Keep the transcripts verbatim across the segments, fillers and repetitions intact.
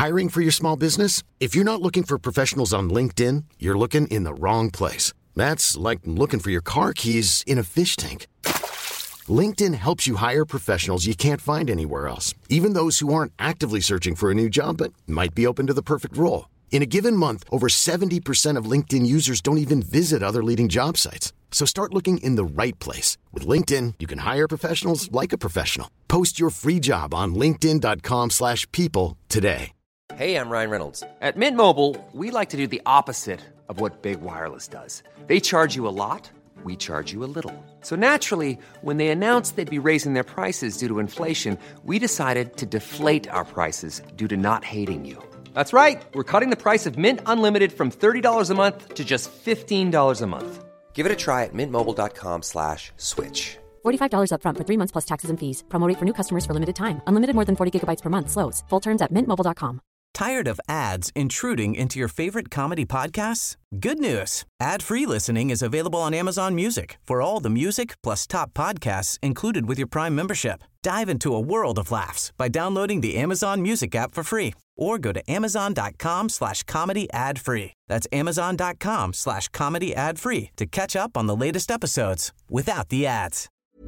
Hiring for your small business? If you're not looking for professionals on LinkedIn, you're looking in the wrong place. That's like looking for your car keys in a fish tank. LinkedIn helps you hire professionals you can't find anywhere else, even those who aren't actively searching for a new job but might be open to the perfect role. In a given month, over seventy percent of LinkedIn users don't even visit other leading job sites. So start looking in the right place. With LinkedIn, you can hire professionals like a professional. Post your free job on linkedin.com slash people today. Hey, I'm Ryan Reynolds. At Mint Mobile, we like to do the opposite of what Big Wireless does. They charge you a lot, we charge you a little. So naturally, when they announced they'd be raising their prices due to inflation, we decided to deflate our prices due to not hating you. That's right. We're cutting the price of Mint Unlimited from thirty dollars a month to just fifteen dollars a month. Give it a try at mintmobile.com slash switch. forty-five dollars up front for three months plus taxes and fees. Promo rate for new customers for limited time. Unlimited more than forty gigabytes per month. Slows full terms at mint mobile dot com. Tired of ads intruding into your favorite comedy podcasts? Good news. Ad-free listening is available on Amazon Music for all the music plus top podcasts included with your Prime membership. Dive into a world of laughs by downloading the Amazon Music app for free or go to amazon.com slash comedy ad free. That's amazon.com slash comedy ad free to catch up on the latest episodes without the ads.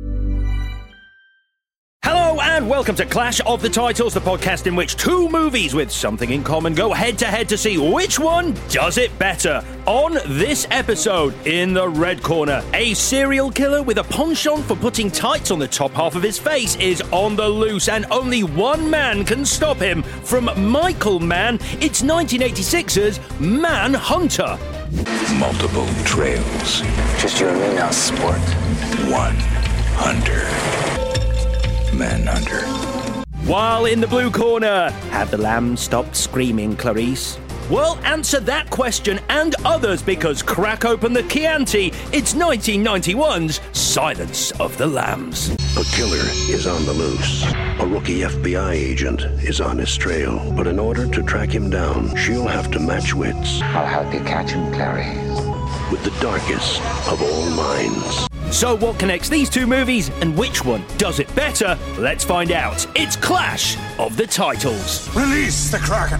Hello and welcome to Clash of the Titles, the podcast in which two movies with something in common go head-to-head to see which one does it better. On this episode, in the red corner, a serial killer with a penchant for putting tights on the top half of his face is on the loose, and only one man can stop him. From Michael Mann, it's nineteen eighty-six's Manhunter. Multiple trails. Just you and me now, sport. One hunter. Manhunter. While in the blue corner, have the lambs stopped screaming, Clarice? Well, answer that question and others, because crack open the Chianti. It's nineteen ninety-one's Silence of the Lambs. A killer is on the loose. A rookie F B I agent is on his trail. But in order to track him down, she'll have to match wits. I'll help you catch him, Clary. With the darkest of all minds. So what connects these two movies, and which one does it better? Let's find out. It's Clash of the Titles. Release the Kraken!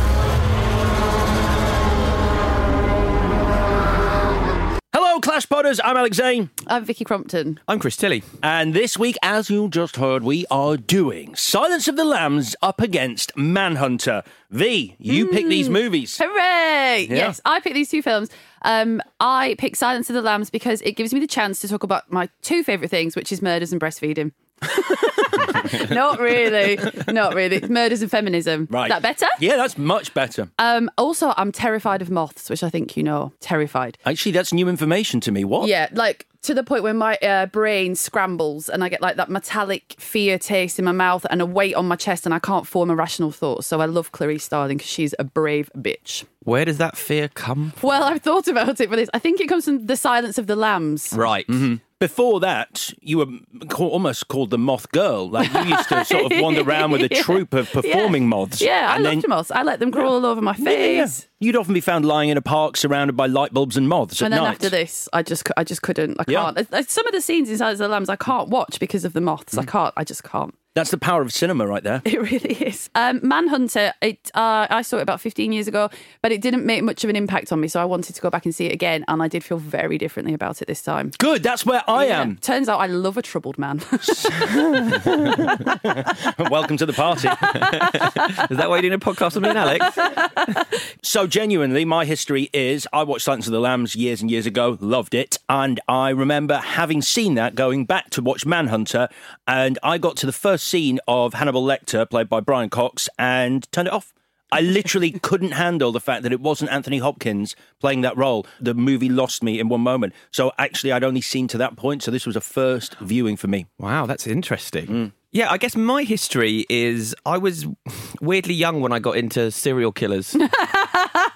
Hello, Clash Podders. I'm Alex Zane. I'm Vicky Crompton. I'm Chris Tilley. And this week, as you just heard, we are doing Silence of the Lambs up against Manhunter. V, you mm. pick these movies. Hooray! Yeah. Yes, I picked these two films. Um, I picked Silence of the Lambs because it gives me the chance to talk about my two favourite things, which is murders and breastfeeding. Not really. Not really. Murders and feminism. Right. Is that better? Yeah, that's much better. Um, also, I'm terrified of moths, which I think you know. Terrified. Actually, that's new information to me. What? Yeah, like to the point where my uh, brain scrambles and I get like that metallic fear taste in my mouth and a weight on my chest and I can't form a rational thought. So I love Clarice Starling because she's a brave bitch. Where does that fear come from? Well, I've thought about it for this. I think it comes from The Silence of the Lambs. Right. Mm-hmm. Before that, you were call, almost called the moth girl. Like, you used to sort of wander around with a yeah. troupe of performing yeah. moths. Yeah, I and loved then, moths. I let them crawl all over my face. Yeah. You'd often be found lying in a park surrounded by light bulbs and moths at and then night. after this, I just, I just couldn't. I Yeah. can't. Some of the scenes in Silence of the Lambs, I can't watch because of the moths. Mm. I can't. I just can't. That's the power of cinema right there. It really is. Um, Manhunter, it, uh, I saw it about fifteen years ago, but it didn't make much of an impact on me, so I wanted to go back and see it again, and I did feel very differently about it this time. Good, that's where I yeah. am. Turns out I love a troubled man. Welcome to the party. Is that why you're doing a podcast with me and Alex? So genuinely, my history is I watched Silence of the Lambs years and years ago, loved it, and I remember having seen that, going back to watch Manhunter, and I got to the first scene of Hannibal Lecter, played by Brian Cox, and turned it off. I literally couldn't handle the fact that it wasn't Anthony Hopkins playing that role. The movie lost me in one moment. So actually, I'd only seen to that point, so this was a first viewing for me. Wow, that's interesting. Mm. Yeah, I guess my history is I was weirdly young when I got into serial killers.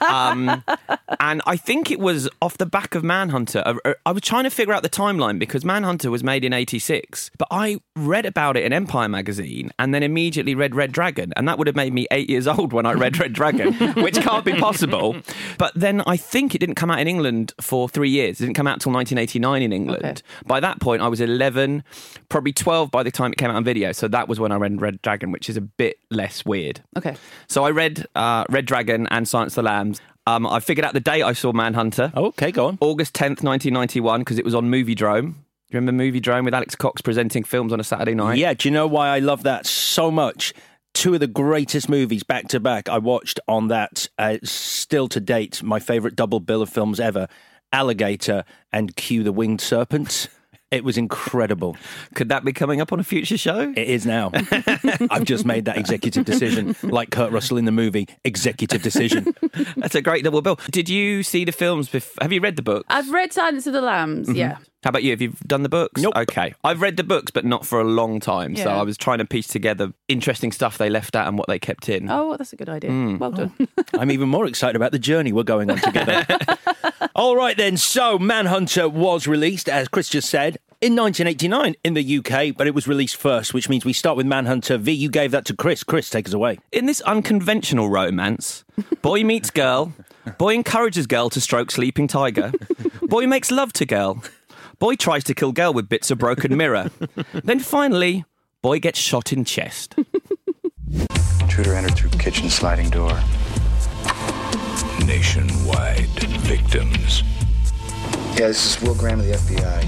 um, and I think it was off the back of Manhunter. I, I was trying to figure out the timeline because Manhunter was made in eighty-six, but I read about it in Empire magazine and then immediately read Red Dragon, and that would have made me eight years old when I read Red Dragon, which can't be possible. But then I think it didn't come out in England for three years. It didn't come out until nineteen eighty-nine in England. Okay. By that point, I was eleven, probably twelve by the time it came out on video. So that was when I read Red Dragon, which is a bit less weird. Okay. So I read uh, Red Dragon and Silence of the Lambs. Um, I figured out the date I saw Manhunter. Oh, okay, go on. August tenth, nineteen ninety-one, because it was on Moviedrome. Do you remember Moviedrome with Alex Cox presenting films on a Saturday night? Yeah, do you know why I love that so much? Two of the greatest movies back to back I watched on that, uh, still to date, my favourite double bill of films ever, Alligator and Q the Winged Serpent. It was incredible. Could that be coming up on a future show? It is now. I've just made that executive decision, like Kurt Russell in the movie, executive decision. That's a great double bill. Did you see the films? Bef- Have you read the books? I've read Silence of the Lambs, mm-hmm. yeah. How about you? Have you done the books? Nope. Okay. I've read the books, but not for a long time. Yeah. So I was trying to piece together interesting stuff they left out and what they kept in. Oh, that's a good idea. Mm. Well done. I'm even more excited about the journey we're going on together. All right then, so Manhunter was released, as Chris just said, in nineteen eighty-nine in the U K, but it was released first, which means we start with Manhunter. V, you gave that to Chris. Chris, take us away. In this unconventional romance, boy meets girl, boy encourages girl to stroke sleeping tiger, boy makes love to girl, boy tries to kill girl with bits of broken mirror, then finally, boy gets shot in chest. Intruder entered through kitchen sliding door. Nationwide victims. Yeah, this is Will Graham of the F B I.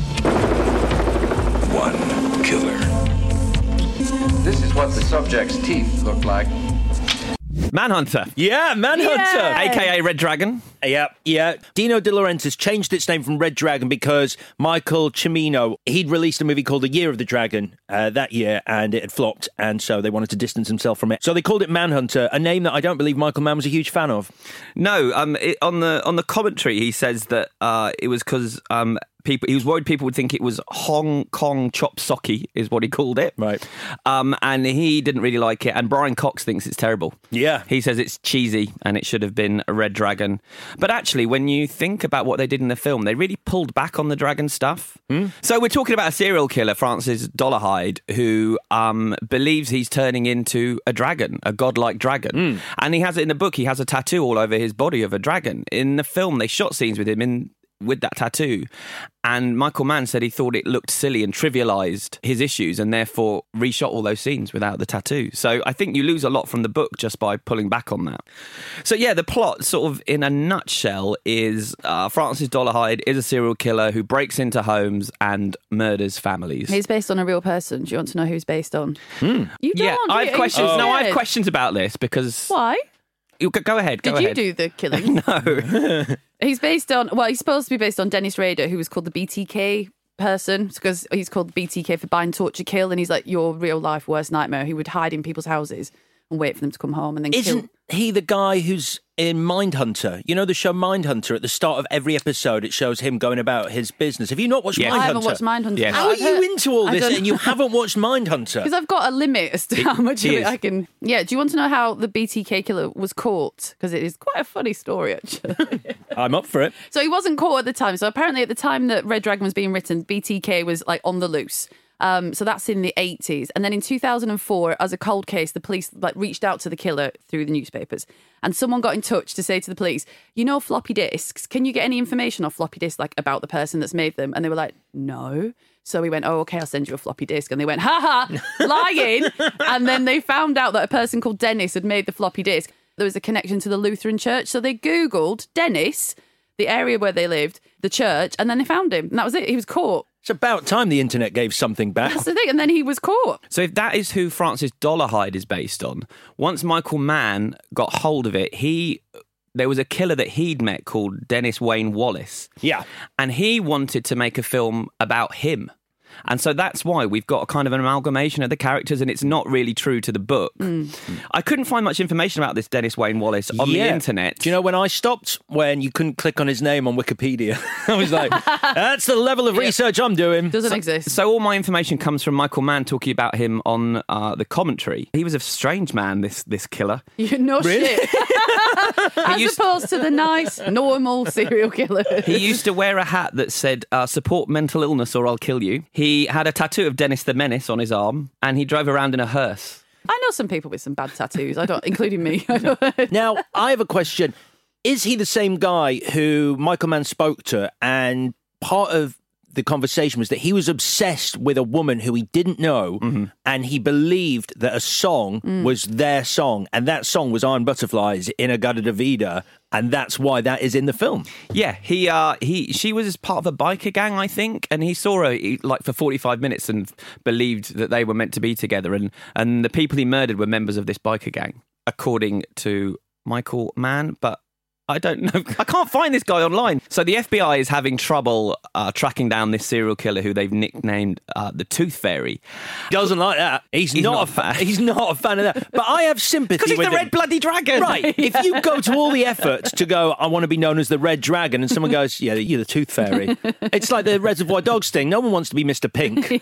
One killer. This is what the subject's teeth look like. Manhunter. Yeah, Manhunter. Yeah. A K A Red Dragon. Yeah, yeah. Dino De Laurentiis changed its name from Red Dragon because Michael Cimino, he'd released a movie called The Year of the Dragon uh, that year, and it had flopped, and so they wanted to distance himself from it. So they called it Manhunter, a name that I don't believe Michael Mann was a huge fan of. No, um, it, on the on the commentary, he says that uh, it was because um, people he was worried people would think it was Hong Kong chop socky, is what he called it. Right. Um, and he didn't really like it, and Brian Cox thinks it's terrible. Yeah. He says it's cheesy, and it should have been a Red Dragon. But actually, when you think about what they did in the film, they really pulled back on the dragon stuff. Hmm? So we're talking about a serial killer, Francis Dolarhyde, who um, believes he's turning into a dragon, a godlike dragon. Mm. And he has it in the book. He has a tattoo all over his body of a dragon. In the film, they shot scenes with him in with that tattoo. And Michael Mann said he thought it looked silly and trivialised his issues and therefore reshot all those scenes without the tattoo. So I think you lose a lot from the book just by pulling back on that. So yeah, the plot sort of in a nutshell is uh, Francis Dolarhyde is a serial killer who breaks into homes and murders families. He's based on a real person. Do you want to know who he's based on? Hmm. You don't. Yeah, I have you, questions. you No, I said. have questions about this because... Why? You, go, go ahead, go Did you ahead. do the killing? No. He's based on, well, he's supposed to be based on Dennis Rader, who was called the B T K person, because he's called B T K for bind, torture, kill, and he's like your real life worst nightmare. He would hide in people's houses and wait for them to come home and then Isn't kill. he the guy who's in Mindhunter? You know the show Mindhunter? At the start of every episode, it shows him going about his business. Have you not watched Yes. Mindhunter? I haven't watched Mindhunter. Yes. How are I've you heard- into all I this don't- and you haven't watched Mindhunter? Because I've got a limit as to how much of he it is. I can... Yeah, do you want to know how the B T K killer was caught? Because it is quite a funny story, actually. I'm up for it. So he wasn't caught at the time. So apparently at the time that Red Dragon was being written, B T K was like on the loose. Um, so that's in the eighties. And then in two thousand four, as a cold case, the police like reached out to the killer through the newspapers. And someone got in touch to say to the police, you know floppy disks, can you get any information off floppy disks like about the person that's made them? And they were like, no. So we went, oh, okay, I'll send you a floppy disk. And they went, ha ha, lying. And then they found out that a person called Dennis had made the floppy disk. There was a connection to the Lutheran church. So they Googled Dennis, the area where they lived, the church, and then they found him. And that was it. He was caught. It's about time the internet gave something back. That's the thing. And then he was caught. So if that is who Francis Dolarhyde is based on, once Michael Mann got hold of it, he there was a killer that he'd met called Dennis Wayne Wallace. Yeah. And he wanted to make a film about him. And so that's why we've got a kind of an amalgamation of the characters, and it's not really true to the book. Mm. I couldn't find much information about this Dennis Wayne Wallace on Yeah. the internet. Do you know when I stopped? When you couldn't click on his name on Wikipedia. I was like, that's the level of Yeah. research I'm doing. Doesn't so, exist. So all my information comes from Michael Mann talking about him on uh, the commentary. He was a strange man, this this killer. You know shit. As used- opposed to the nice, normal serial killer. He used to wear a hat that said, uh, support mental illness or I'll kill you. He had a tattoo of Dennis the Menace on his arm, and he drove around in a hearse. I know some people with some bad tattoos. I don't, including me. I don't- Now, I have a question. Is he the same guy who Michael Mann spoke to? And part of the conversation was that he was obsessed with a woman who he didn't know, Mm-hmm. and he believed that a song Mm. was their song, and that song was Iron Butterflies in Agada Vida, and that's why that is in the film. Yeah, he uh, he she was part of a biker gang, I think, and he saw her he, like for forty-five minutes and believed that they were meant to be together, and and the people he murdered were members of this biker gang, according to Michael Mann, but I don't know. I can't find this guy online. So the F B I is having trouble uh, tracking down this serial killer who they've nicknamed uh, the Tooth Fairy. Doesn't like that. He's, He's not, not a a fan. fan. He's not a fan of that. But I have sympathy Because he's with the him. red bloody dragon. Right. If you go to all the effort to go, I want to be known as the Red Dragon, and someone goes, yeah, you're the Tooth Fairy. It's like the Reservoir Dogs thing. No one wants to be Mister Pink.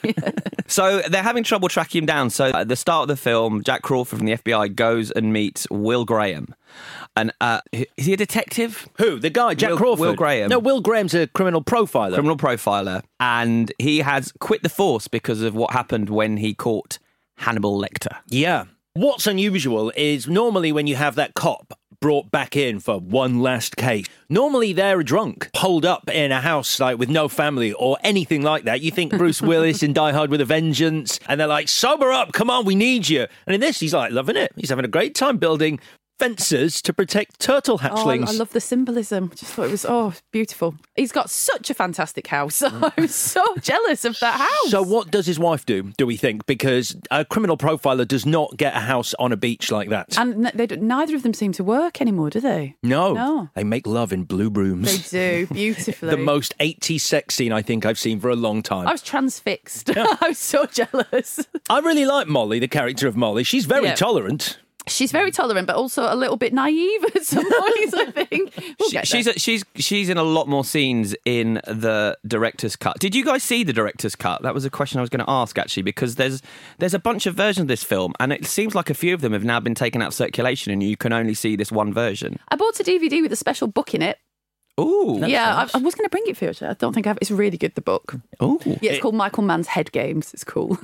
So they're having trouble tracking him down. So at the start of the film, Jack Crawford from the F B I goes and meets Will Graham. And uh, is he a detective? Who? The guy, Jack Will, Crawford? Will Graham. No, Will Graham's a criminal profiler. Criminal profiler. And he has quit the force because of what happened when he caught Hannibal Lecter. Yeah. What's unusual is normally when you have that cop brought back in for one last case, normally they're drunk, holed up in a house like with no family or anything like that. You think Bruce Willis in Die Hard with a Vengeance, and they're like, sober up, come on, we need you. And in this, he's like loving it. He's having a great time building fences to protect turtle Oh, I, hatchlings. I love the symbolism. Just thought it was, oh, beautiful. He's got such a fantastic house. I'm so jealous of that house. So what does his wife do, do we think? Because a criminal profiler does not get a house on a beach like that. And they don't, neither of them seem to work anymore, do they? No. No. They make love in blue brooms. They do, beautifully. The most eighties sex scene I think I've seen for a long time. I was transfixed. I was so jealous. I really like Molly, the character of Molly. She's very Yeah. tolerant. She's very tolerant, but also a little bit naive at some points, I think. We'll She, get she's there. a, she's she's in a lot more scenes in the director's cut. Did you guys see the director's cut? That was a question I was going to ask actually, because there's there's a bunch of versions of this film, and it seems like a few of them have now been taken out of circulation, and you can only see this one version. I bought a D V D with a special book in it. Ooh, yeah, I, I was going to bring it for you. Actually. I don't think I've. It's really good. The book. Ooh, Yeah, it's called Michael Mann's Head Games. It's cool.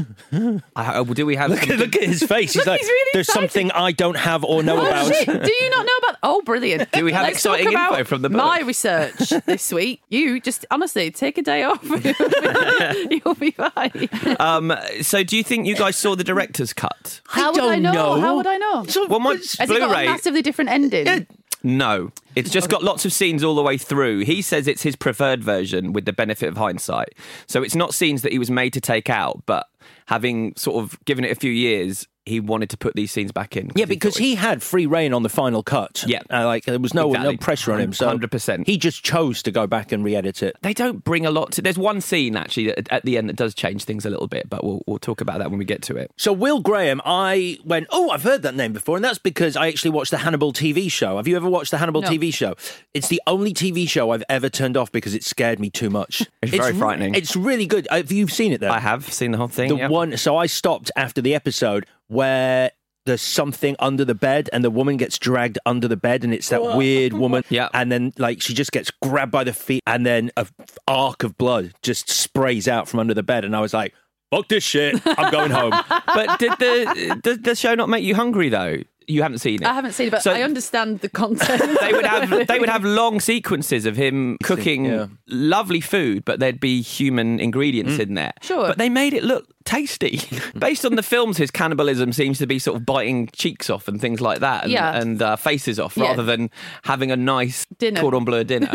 I, oh, do we have? Look, some- look at his face. He's like, He's really there's excited. something I don't have or know Oh, about. shit. Do you not know about? Oh, brilliant! Do we have Let's talk exciting about info from the book? My research this week. You just honestly take a day off. You'll be fine. Um, so, do you think you guys saw the director's cut? How would I don't know? know. How would I know? So, Well, my Has it got a Blu-ray. massively different ending? Yeah. No, it's just got lots of scenes all the way through. He says it's his preferred version with the benefit of hindsight. So it's not scenes that he was made to take out, but having sort of given it a few years, he wanted to put these scenes back in. Yeah, because he had free reign on the final cut. Yeah. Uh, like there was no Exactly. no pressure on him. So one hundred percent. he just chose to go back and re-edit it. They don't bring a lot to... There's one scene, actually, that, at the end that does change things a little bit, but we'll, we'll talk about that when we get to it. So Will Graham, I went, oh, I've heard that name before, and that's because I actually watched the Hannibal T V show. Have you ever watched the Hannibal No. T V show? It's the only T V show I've ever turned off because it scared me too much. It's very re- frightening. It's really good. Have you seen it though? I have seen the whole thing, The yeah. one. So I stopped after the episode where there's something under the bed and the woman gets dragged under the bed and it's that weird woman. Yeah. And then like she just gets grabbed by the feet and then a arc of blood just sprays out from under the bed. And I was like, fuck this shit. I'm going home. But did the, did the show not make you hungry, though? You haven't seen it. I haven't seen it, but So- I understand the content. they would have they would have long sequences of him cooking yeah. lovely food, but there'd be human ingredients in there. Sure. But they made it look tasty. Based on the films, his cannibalism seems to be sort of biting cheeks off and things like that, and, Yeah. and uh, faces off, Yeah. rather than having a nice Dinner. cordon bleu dinner.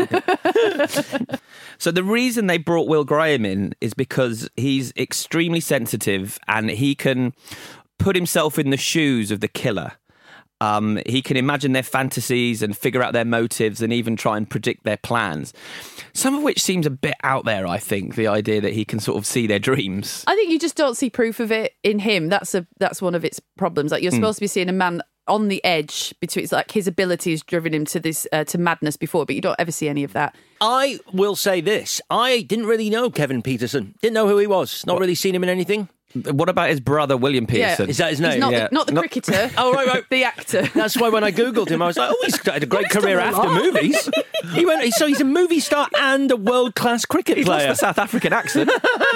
So the reason they brought Will Graham in is because he's extremely sensitive and he can put himself in the shoes of the killer. Um, he can imagine their fantasies and figure out their motives and even try and predict their plans. Some of which seems a bit out there, I think, the idea that he can sort of see their dreams. I think you just don't see proof of it in him. That's a that's one of its problems. Like, you're supposed mm. to be seeing a man on the edge between, it's like his ability has driven him to this uh, to madness before, but you don't ever see any of that. I will say this. I didn't really know Kevin Peterson. Didn't know who he was. Not what? really seen him in anything. What about his brother, William Peterson? Yeah. Is that his name? He's not, yeah. the, not the not... cricketer. Oh, right, right. The actor. That's why when I Googled him, I was like, oh, he's had a great yeah, career after lot. movies. He went. So he's a movie star and a world-class cricket he's player. He's lost the South African accent.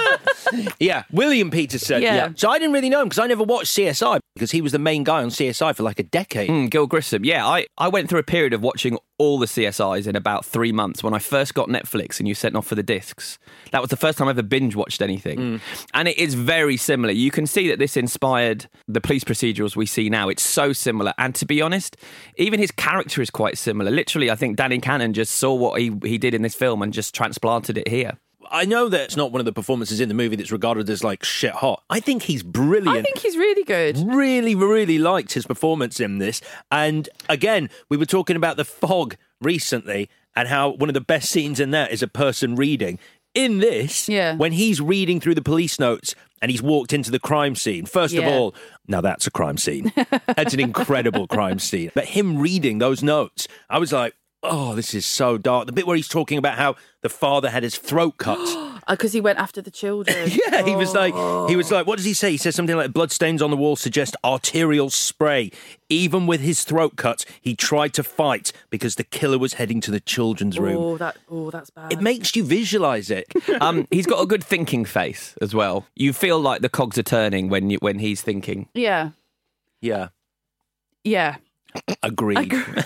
Yeah, William Peterson. Yeah. yeah. So I didn't really know him because I never watched C S I because he was the main guy on C S I for like a decade. Mm, Gil Grissom. Yeah, I, I went through a period of watching all the C S Is in about three months when I first got Netflix and you sent off for the discs. That was the first time I ever binge-watched anything. Mm. And it is very similar. You can see that this inspired the police procedurals we see now. It's so similar. And to be honest, even his character is quite similar. Literally, I think Danny Cannon just saw what he, he did in this film and just transplanted it here. I know that it's not one of the performances in the movie that's regarded as like shit hot. I think he's brilliant. I think he's really good. Really, really liked his performance in this. And again, we were talking about The Fog recently and how one of the best scenes in that is a person reading. In this, yeah. when he's reading through the police notes and he's walked into the crime scene, first yeah. of all, now that's a crime scene. That's an incredible crime scene. But him reading those notes, I was like, oh, this is so dark. The bit where he's talking about how the father had his throat cut. Because he went after the children. Yeah, he was like, oh. he was like, what does he say? He says something like, bloodstains on the wall suggest arterial spray. Even with his throat cut, he tried to fight because the killer was heading to the children's room. Oh, that, oh that's bad. It makes you visualise it. um, he's got a good thinking face as well. You feel like the cogs are turning when you, when he's thinking. Yeah. Yeah. Yeah. Agreed. Agreed.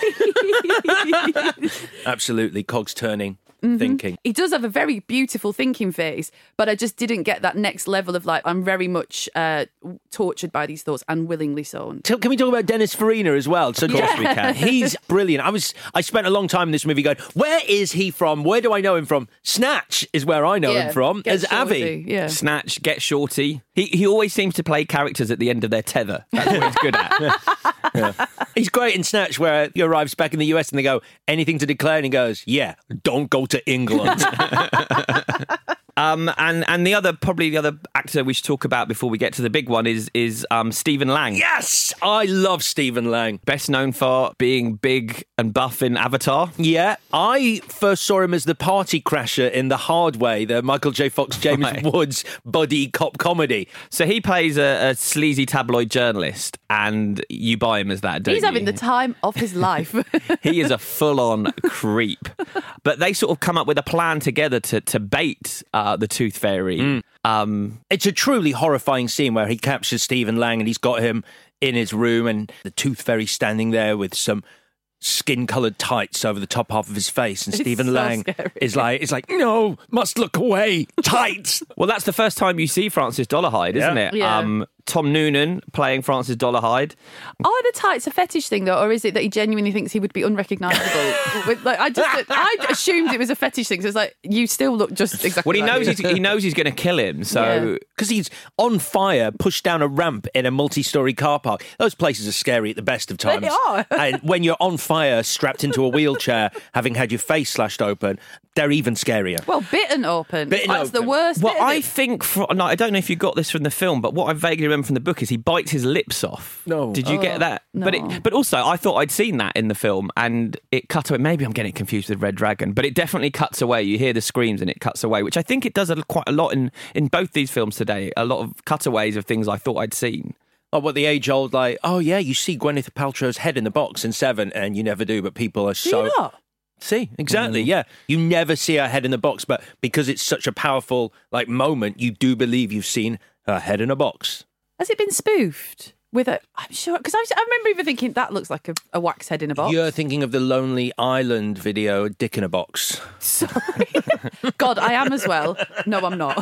Absolutely, cogs turning. Mm-hmm. Thinking. He does have a very beautiful thinking face, but I just didn't get that next level of like, I'm very much uh, tortured by these thoughts and willingly so. Can we talk about Dennis Farina as well? So of course yeah. we can. He's brilliant. I was I spent a long time in this movie going, where is he from? Where do I know him from? Snatch is where I know yeah, him from. Get as Shorty, Avi. Yeah. Snatch, Get Shorty. He he always seems to play characters at the end of their tether. That's what he's good at. Yeah. He's great in Snatch where he arrives back in the U S and they go, anything to declare? And he goes, yeah, don't go to England. um, and and the other, probably the other actor we should talk about before we get to the big one is is um, Stephen Lang. Yes! I love Stephen Lang. Best known for being big and buff in Avatar. Yeah, I first saw him as the party crasher in The Hard Way, the Michael J. Fox, James right. Woods buddy cop comedy. So he plays a, a sleazy tabloid journalist and you buy him as that, don't He's you? having the time of his life. He is a full-on creep. But they sort of come up with a plan together to, to bait uh, the Tooth Fairy. Mm. Um, it's a truly horrifying scene where he captures Stephen Lang and he's got him in his room and the Tooth Fairy standing there with some skin-coloured tights over the top half of his face, and it's Stephen so Lang scary. is like, it's like, no, must look away, tights. Well, that's the first time you see Francis Dolarhyde, isn't yeah. it? Yeah. Um, Tom Noonan playing Francis Dolarhyde. Are the tights a fetish thing, though, or is it that he genuinely thinks he would be unrecognisable? With, like, I just, I assumed it was a fetish thing. So it's like, you still look just exactly. Well, he like knows you. he's, he knows he's going to kill him. So because yeah. he's on fire, pushed down a ramp in a multi-storey car park. Those places are scary at the best of times. They are. And when you're on fire, strapped into a wheelchair, having had your face slashed open, they're even scarier. Well, bitten open. Bitten That's open. the worst. Well, bit of I it. think, for, no, I don't know if you got this from the film, but what I vaguely remember from the book is he bites his lips off. No. Did you Oh, get that? no. But it, but also, I thought I'd seen that in the film, and it cut away. Maybe I'm getting confused with Red Dragon, but it definitely cuts away. You hear the screams and it cuts away, which I think it does a, quite a lot in, in both these films today. A lot of cutaways of things I thought I'd seen. Oh, what the age-old, like, oh, yeah, you see Gwyneth Paltrow's head in the box in Seven, and you never do, but people are Do so... you not? See, exactly, mm. yeah. You never see her head in the box, but because it's such a powerful like moment, you do believe you've seen her head in a box. Has it been spoofed? With a, I'm sure, because I, I remember even thinking that looks like a, a wax head in a box. You're thinking of the Lonely Island video, Dick in a Box. Sorry. God, I am as well. No, I'm not.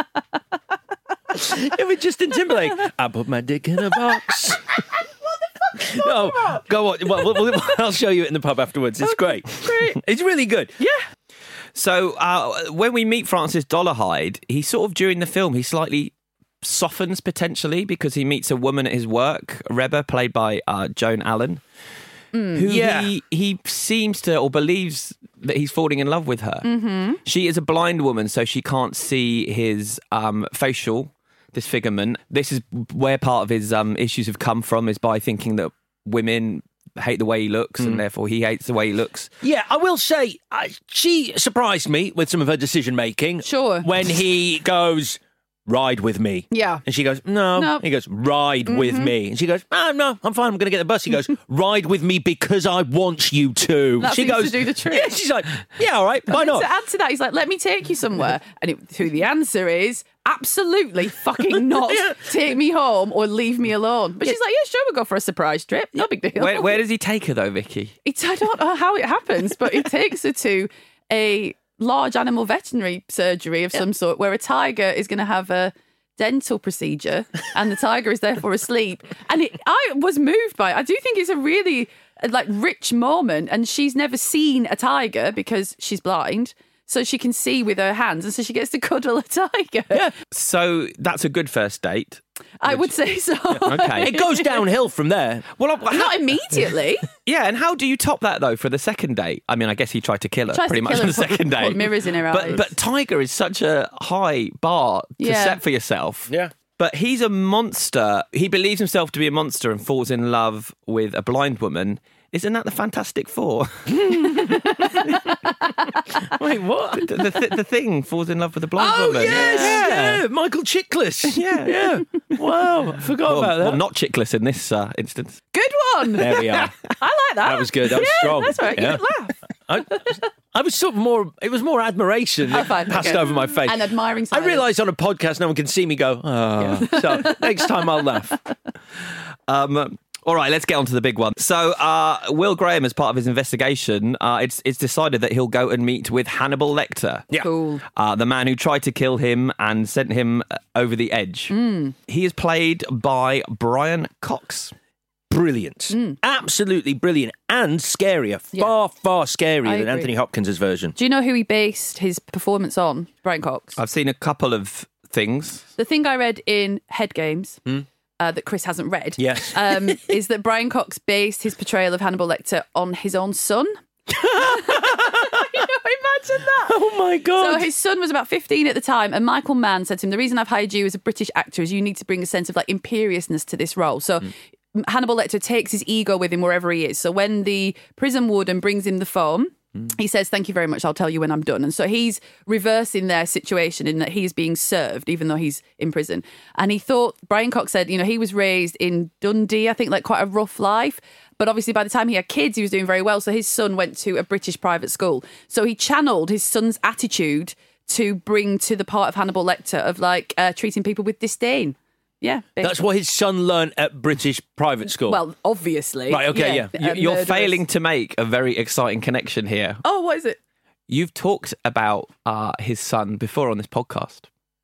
It was Justin Timberlake. I put my dick in a box. No, go on. Well, well, well, I'll show you it in the pub afterwards. It's great. Great. It's really good. Yeah. So uh, when we meet Francis Dolarhyde, he sort of, during the film, he slightly softens potentially because he meets a woman at his work, Reba, played by uh, Joan Allen, Mm. who Yeah. he, he seems to or believes that he's falling in love with her. Mm-hmm. She is a blind woman, so she can't see his um, facial disfigurement. This is where part of his um, issues have come from, is by thinking that women hate the way he looks and therefore he hates the way he looks. Yeah, I will say, I, she surprised me with some of her decision making. Sure. When he goes, ride with me. Yeah. And she goes, no. No. He goes, ride with Mhm. me. And she goes, oh, no, I'm fine. I'm going to get the bus. He goes, ride with me because I want you to. That she seems goes, to do the trick. Yeah, she's like, yeah, all right, why And not? to add to that, he's like, let me take you somewhere. And it, who the answer is, absolutely fucking not. Take me home or leave me alone. But she's like, yeah, sure, we'll go for a surprise trip. No big deal. Where, where does he take her though, Vicky? It's, I don't know how it happens, but he takes her to a large animal veterinary surgery of some sort where a tiger is going to have a dental procedure and the tiger is therefore asleep. And it, I was moved by it. I do think it's a really like rich moment, and she's never seen a tiger because she's blind. So she can see with her hands, and so she gets to cuddle a tiger. Yeah. So that's a good first date. I would say so. Okay. It goes downhill from there. Well, I- Not immediately. Yeah, and how do you top that though for the second date? I mean, I guess he tried to kill her Tries to pretty much kill on her, the put- second put date. mirrors in her but, eyes. But Tiger is such a high bar to Yeah. set for yourself. Yeah. But he's a monster. He believes himself to be a monster and falls in love with a blind woman. Isn't that the Fantastic Four? Wait, what? The, the, th- the thing falls in love with a blind Oh, woman. yes. Yeah. Yeah. Michael Chiklis. Yeah. Yeah. Wow. I forgot Well, about that. well, not Chickless in this uh, instance. Good one. There we are. I like that. That was good. That was yeah, strong. That's right. Yeah. You could laugh. I, I was sort of more, it was more admiration Oh, that fine, passed okay. over my face. And admiring I silence. realised on a podcast no one can see me go, oh. So next time I'll laugh. Um, all right, let's get on to the big one. So, uh, Will Graham, as part of his investigation, uh, it's it's decided that he'll go and meet with Hannibal Lecter. Yeah. Cool. Uh, the man who tried to kill him and sent him uh, over the edge. Mm. He is played by Brian Cox. Brilliant. Mm. Absolutely brilliant. And scarier. Far, far scarier I than agree. Anthony Hopkins' version. Do you know who he based his performance on? Brian Cox. I've seen a couple of things. The thing I read in Head Games Hmm? uh, that Chris hasn't read Yes. um, is that Brian Cox based his portrayal of Hannibal Lecter on his own son. You know, imagine that. Oh my God. So his son was about fifteen at the time, and Michael Mann said to him, the reason I've hired you as a British actor is you need to bring a sense of like imperiousness to this role. So Mm. Hannibal Lecter takes his ego with him wherever he is. So when the prison warden brings him the phone, he says, thank you very much, I'll tell you when I'm done. And so he's reversing their situation in that he's being served, even though he's in prison. And he thought, Brian Cox said, you know, he was raised in Dundee, I think, like quite a rough life. But obviously by the time he had kids, he was doing very well. So his son went to a British private school. So he channeled his son's attitude to bring to the part of Hannibal Lecter of like uh, treating people with disdain. Yeah. That's basically. what his son learned at British private school. Well, obviously. Right, okay, yeah. uh, You- You're murderers. failing to make a very exciting connection here. Oh, what is it? You've talked about uh, his son before on this podcast.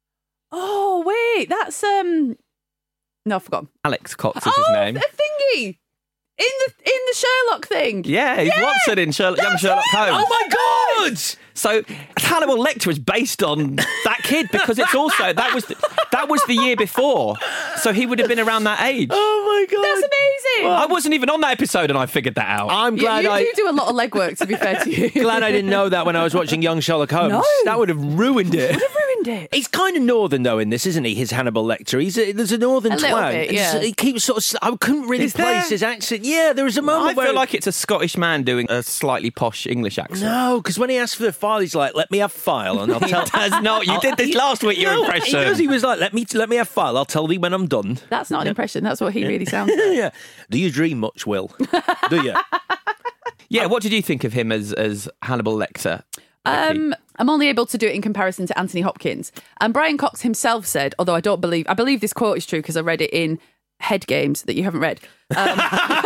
Oh, wait, that's um. No, I forgot. Alex Cox is oh, his name. a thingy in the in the Sherlock thing. Yeah, he's Watson in Sherlock, Young that's Sherlock it. Holmes. oh my God! So Hannibal Lecter is based on that kid because it's also that was the, that was the year before, so he would have been around that age. Oh my God! That's amazing. I wasn't even on that episode, and I figured that out. I'm You, glad you I. do do a lot of legwork, to be fair to you. Glad I didn't know that when I was watching Young Sherlock Holmes. No. That would have ruined it. Would have ruined it. He's kind of northern though in this, isn't he? His Hannibal Lecter. He's a, there's a northern A little twang. bit, And so yeah. He keeps sort of. I couldn't really Is place there? his accent. Yeah, there was a I moment where feel like it's a Scottish man doing a slightly posh English accent. no, because when he asked for the file, he's like, "Let me have file," and I'll He tell. does not. You did this last week, your No, impression. He does. He was like, "Let me let me have file. I'll tell thee when I'm done." That's not an impression. That's what he really sounds like. Yeah. Do you dream much, Will? Do you? Yeah, what did you think of him as, as Hannibal Lecter? Um, I'm only able to do it in comparison to Anthony Hopkins. And Brian Cox himself said, although I don't believe, I believe this quote is true because I read it in Head Games that you haven't read. Um,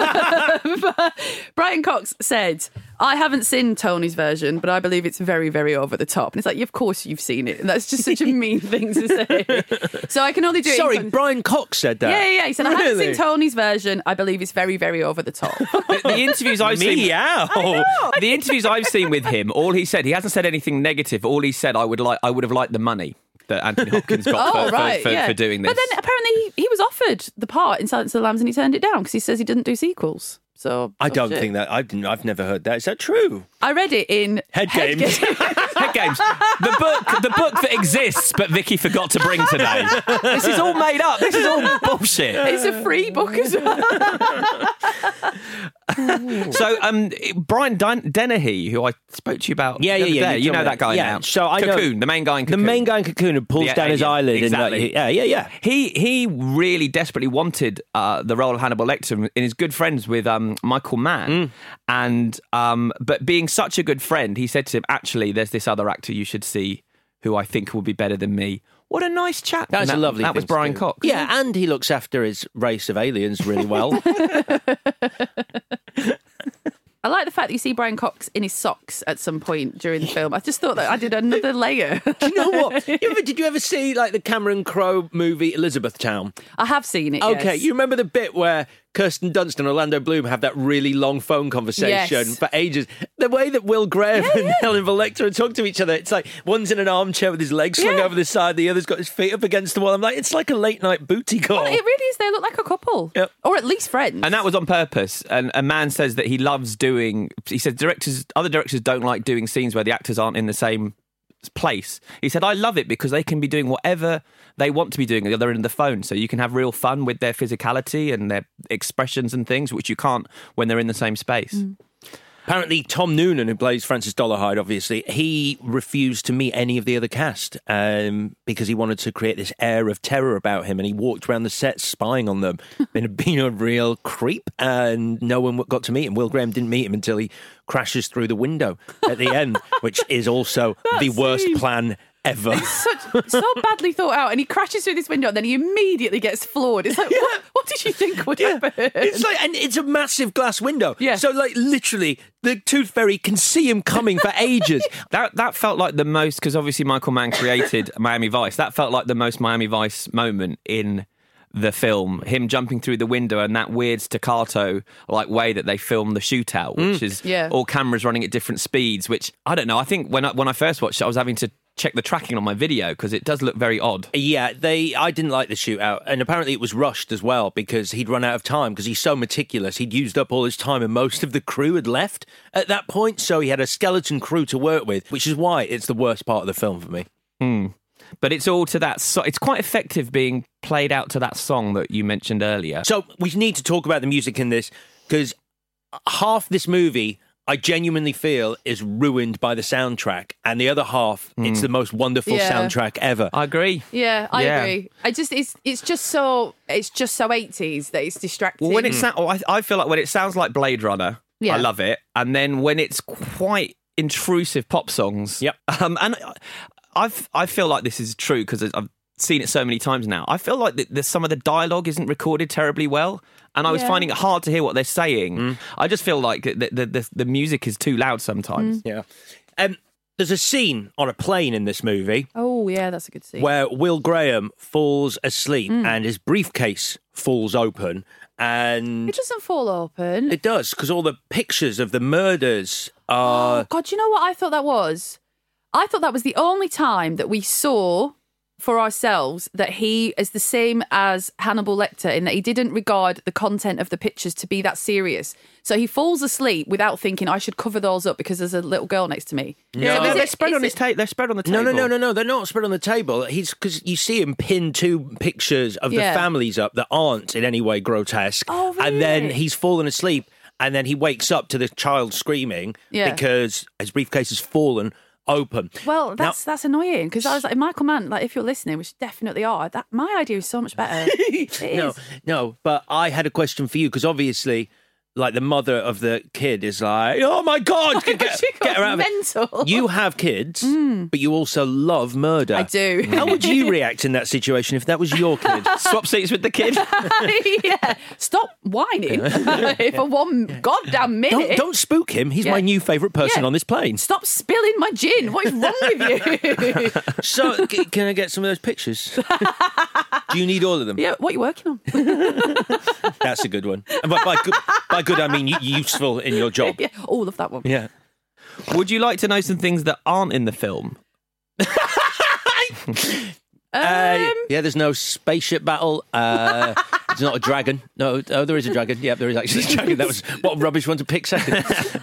but Brian Cox said, I haven't seen Tony's version, but I believe it's very, very over the top. And it's like, of course you've seen it. And that's just such a mean thing to say. So I can only do it Sorry, in... Brian Cox said that. Yeah, yeah, yeah. He said, I haven't Really? seen Tony's version. I believe it's very, very over the top. The, the interviews I've seen, Meow. the interviews I've seen with him, all he said, he hasn't said anything negative. All he said, I would like, I would have liked the money. that Anthony Hopkins got oh, for, right, for, for, yeah. for doing this. But then apparently he, he was offered the part in Silence of the Lambs and he turned it down because he says he didn't do sequels. So I oh, don't shit. think that. I've, I've never heard that. Is that true? I read it in Head Games. Head Games. The book, the book that exists, but Vicky forgot to bring today. This is all made up. This is all bullshit. It's a free book as well. So, um, Brian Den- Dennehy, who I spoke to you about, Yeah, the yeah, other yeah. day, you know that guy yeah. now. So I know Cocoon, the main guy in Cocoon. The main guy in Cocoon who pulls The down his alien. eyelid. Exactly. And, like, yeah, yeah, yeah. He he really desperately wanted uh, the role of Hannibal Lecter, and is good friends with um, Michael Mann. Mm. And um, but being such a good friend, he said to him, "Actually, there's this other actor you should see, who I think will be better than me." What a nice chap. That's that, a lovely. That thing was to Brian do. Cox. Yeah, and he looks after his race of aliens really well. I like the fact that you see Brian Cox in his socks at some point during the film. I just thought that I did another layer. Do you know what? You ever, did you ever see like the Cameron Crowe movie Elizabethtown? I have seen it. Okay, yes. you remember the bit where Kirsten Dunst and Orlando Bloom have that really long phone conversation Yes. for ages? The way that Will Graham Yeah, and yeah. Helen Lecter talk to each other, it's like one's in an armchair with his legs slung Yeah. over the side, the other's got his feet up against the wall. I'm like, it's like a late night booty call. Well, it really is. They look like a couple. Yep. Or at least friends. And that was on purpose. And a man says that he loves doing. He said directors, other directors don't like doing scenes where the actors aren't in the same place. He said, I love it because they can be doing whatever they want to be doing at the other end of the phone. So you can have real fun with their physicality and their expressions and things, which you can't when they're in the same space. Mm. Apparently, Tom Noonan, who plays Francis Dolarhyde, obviously, he refused to meet any of the other cast um, because he wanted to create this air of terror about him, and he walked around the set spying on them, being, being a real creep, and no one got to meet him. Will Graham didn't meet him until he crashes through the window at the end, which is also the worst scene. plan ever. Such, so badly thought out, and he crashes through this window, and then he immediately gets floored. It's like, Yeah. what, what did you think would Yeah. happen? It's like, and it's a massive glass window. Yeah. So, like, literally, the Tooth Fairy can see him coming for ages. That that felt like the most, because obviously Michael Mann created Miami Vice. That felt like the most Miami Vice moment in the film. Him jumping through the window and that weird staccato like way that they film the shootout, which is Yeah. all cameras running at different speeds. Which I don't know. I think when I, when I first watched it, I was having to check the tracking on my video because it does look very odd. Yeah, they. I didn't like the shootout, and apparently it was rushed as well because he'd run out of time because he's so meticulous. He'd used up all his time, and most of the crew had left at that point, so he had a skeleton crew to work with, which is why it's the worst part of the film for me. Hmm. But it's all to that. So- it's quite effective being played out to that song that you mentioned earlier. So we need to talk about the music in this because half this movie, I genuinely feel, is ruined by the soundtrack, and the other half, it's the most wonderful Yeah. soundtrack ever. I agree. Yeah, I Yeah. agree. I just it's it's just so it's just so eighties that it's distracting. Well, when it sa- oh, I, I feel like when it sounds like Blade Runner, Yeah. I love it. And then when it's quite intrusive pop songs, Yep. Um, and I've I feel like this is true because I've seen it so many times now. I feel like the, the, some of the dialogue isn't recorded terribly well, and I was Yeah. finding it hard to hear what they're saying. I just feel like the the, the the music is too loud sometimes. Yeah. Um, there's a scene on a plane in this movie Oh yeah, that's a good scene. where Will Graham falls asleep and his briefcase falls open, and It doesn't fall open. it does because all the pictures of the murders are. Oh, God, do you know what I thought that was? I thought that was the only time that we saw for ourselves that he is the same as Hannibal Lecter in that he didn't regard the content of the pictures to be that serious. So he falls asleep without thinking, I should cover those up because there's a little girl next to me. Yeah, So no, is they're it- spread is on his it- ta- They're spread on the No, table. no, no, no, no. They're not spread on the table. He's because you see him pin two pictures of Yeah. the families up that aren't in any way grotesque, Oh, and then really? he's fallen asleep, and then he wakes up to the child screaming Yeah. because his briefcase has fallen open. Well, Now- that's that's annoying because I was like, Michael Mann, like if you're listening, which you definitely are, that my idea is so much better. It no, is. no, but I had a question for you because obviously, like the mother of the kid is like, "Oh my God, get, get, She get her got out of it." mental. You have kids, but you also love murder. I do. How would you react in that situation if that was your kid? Swap seats with the kid. Yeah, stop whining for one goddamn minute. Don't, don't spook him. He's Yeah. my new favourite person Yeah. on this plane. Stop spilling my gin. What is wrong with you? So, c- can I get some of those pictures? Do you need all of them? Yeah, what are you working on? That's a good one. And by, by, good, by good, I mean u- useful in your job. Yeah, all of that one. Yeah. Would you like to know some things that aren't in the film? Uh, yeah, there's no spaceship battle. Uh, it's not a dragon. No, oh, there is a dragon. Yeah, there is actually a dragon. That was what a rubbish one to pick second.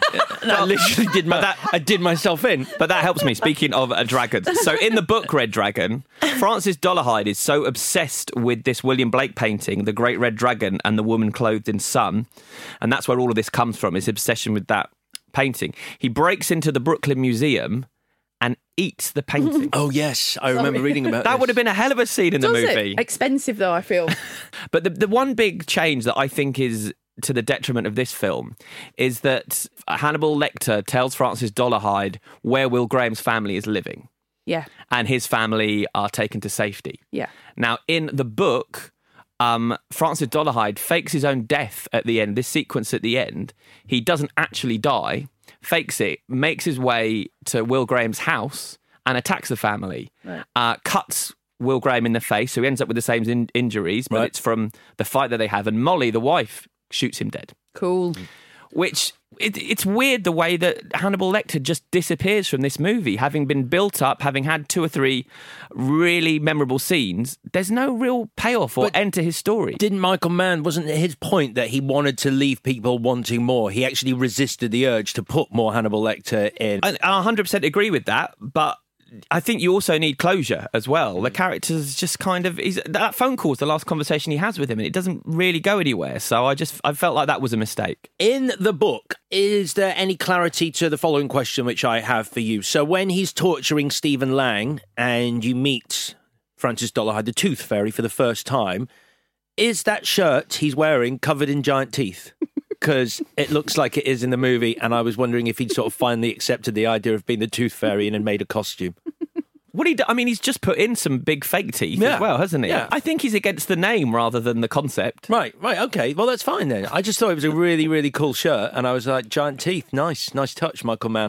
I literally did my, that. I did myself in. But that helps me. Speaking of a dragon, so in the book Red Dragon, Francis Dolarhyde is so obsessed with this William Blake painting, The Great Red Dragon and the Woman Clothed in Sun, and that's where all of this comes from. His obsession with that painting. He breaks into the Brooklyn Museum and eats the painting. Oh, yes. I remember reading about that. This. Would have been a hell of a scene in Does the movie. It? Expensive, though, I feel. But the, the one big change that I think is to the detriment of this film is that Hannibal Lecter tells Francis Dolarhyde where Will Graham's family is living. Yeah. And his family are taken to safety. Yeah. Now, in the book, um, Francis Dolarhyde fakes his own death at the end, this sequence at the end. He doesn't actually die. Fakes it, makes his way to Will Graham's house and attacks the family, right. uh, cuts Will Graham in the face, so he ends up with the same in- injuries, but right. it's from the fight that they have, and Molly, the wife, shoots him dead. Cool. Which, it, it's weird the way that Hannibal Lecter just disappears from this movie, having been built up, having had two or three really memorable scenes. There's no real payoff or but end to his story. Didn't Michael Mann, wasn't it his point that he wanted to leave people wanting more? He actually resisted the urge to put more Hannibal Lecter in. I, I one hundred percent agree with that, but I think you also need closure as well. The character's just kind of... He's, that phone call is the last conversation he has with him, and it doesn't really go anywhere. So I just I felt like that was a mistake. In the book, is there any clarity to the following question, which I have for you? So when he's torturing Stephen Lang and you meet Francis Dolarhyde, the Tooth Fairy, for the first time, is that shirt he's wearing covered in giant teeth? Because it looks like it is in the movie, and I was wondering if he'd sort of finally accepted the idea of being the Tooth Fairy and had made a costume. What he do? I mean, he's just put in some big fake teeth yeah. as well, hasn't he? Yeah. I think he's against the name rather than the concept. Right, right, okay. Well, that's fine then. I just thought it was a really, really cool shirt, and I was like, giant teeth, nice, nice touch, Michael Mann.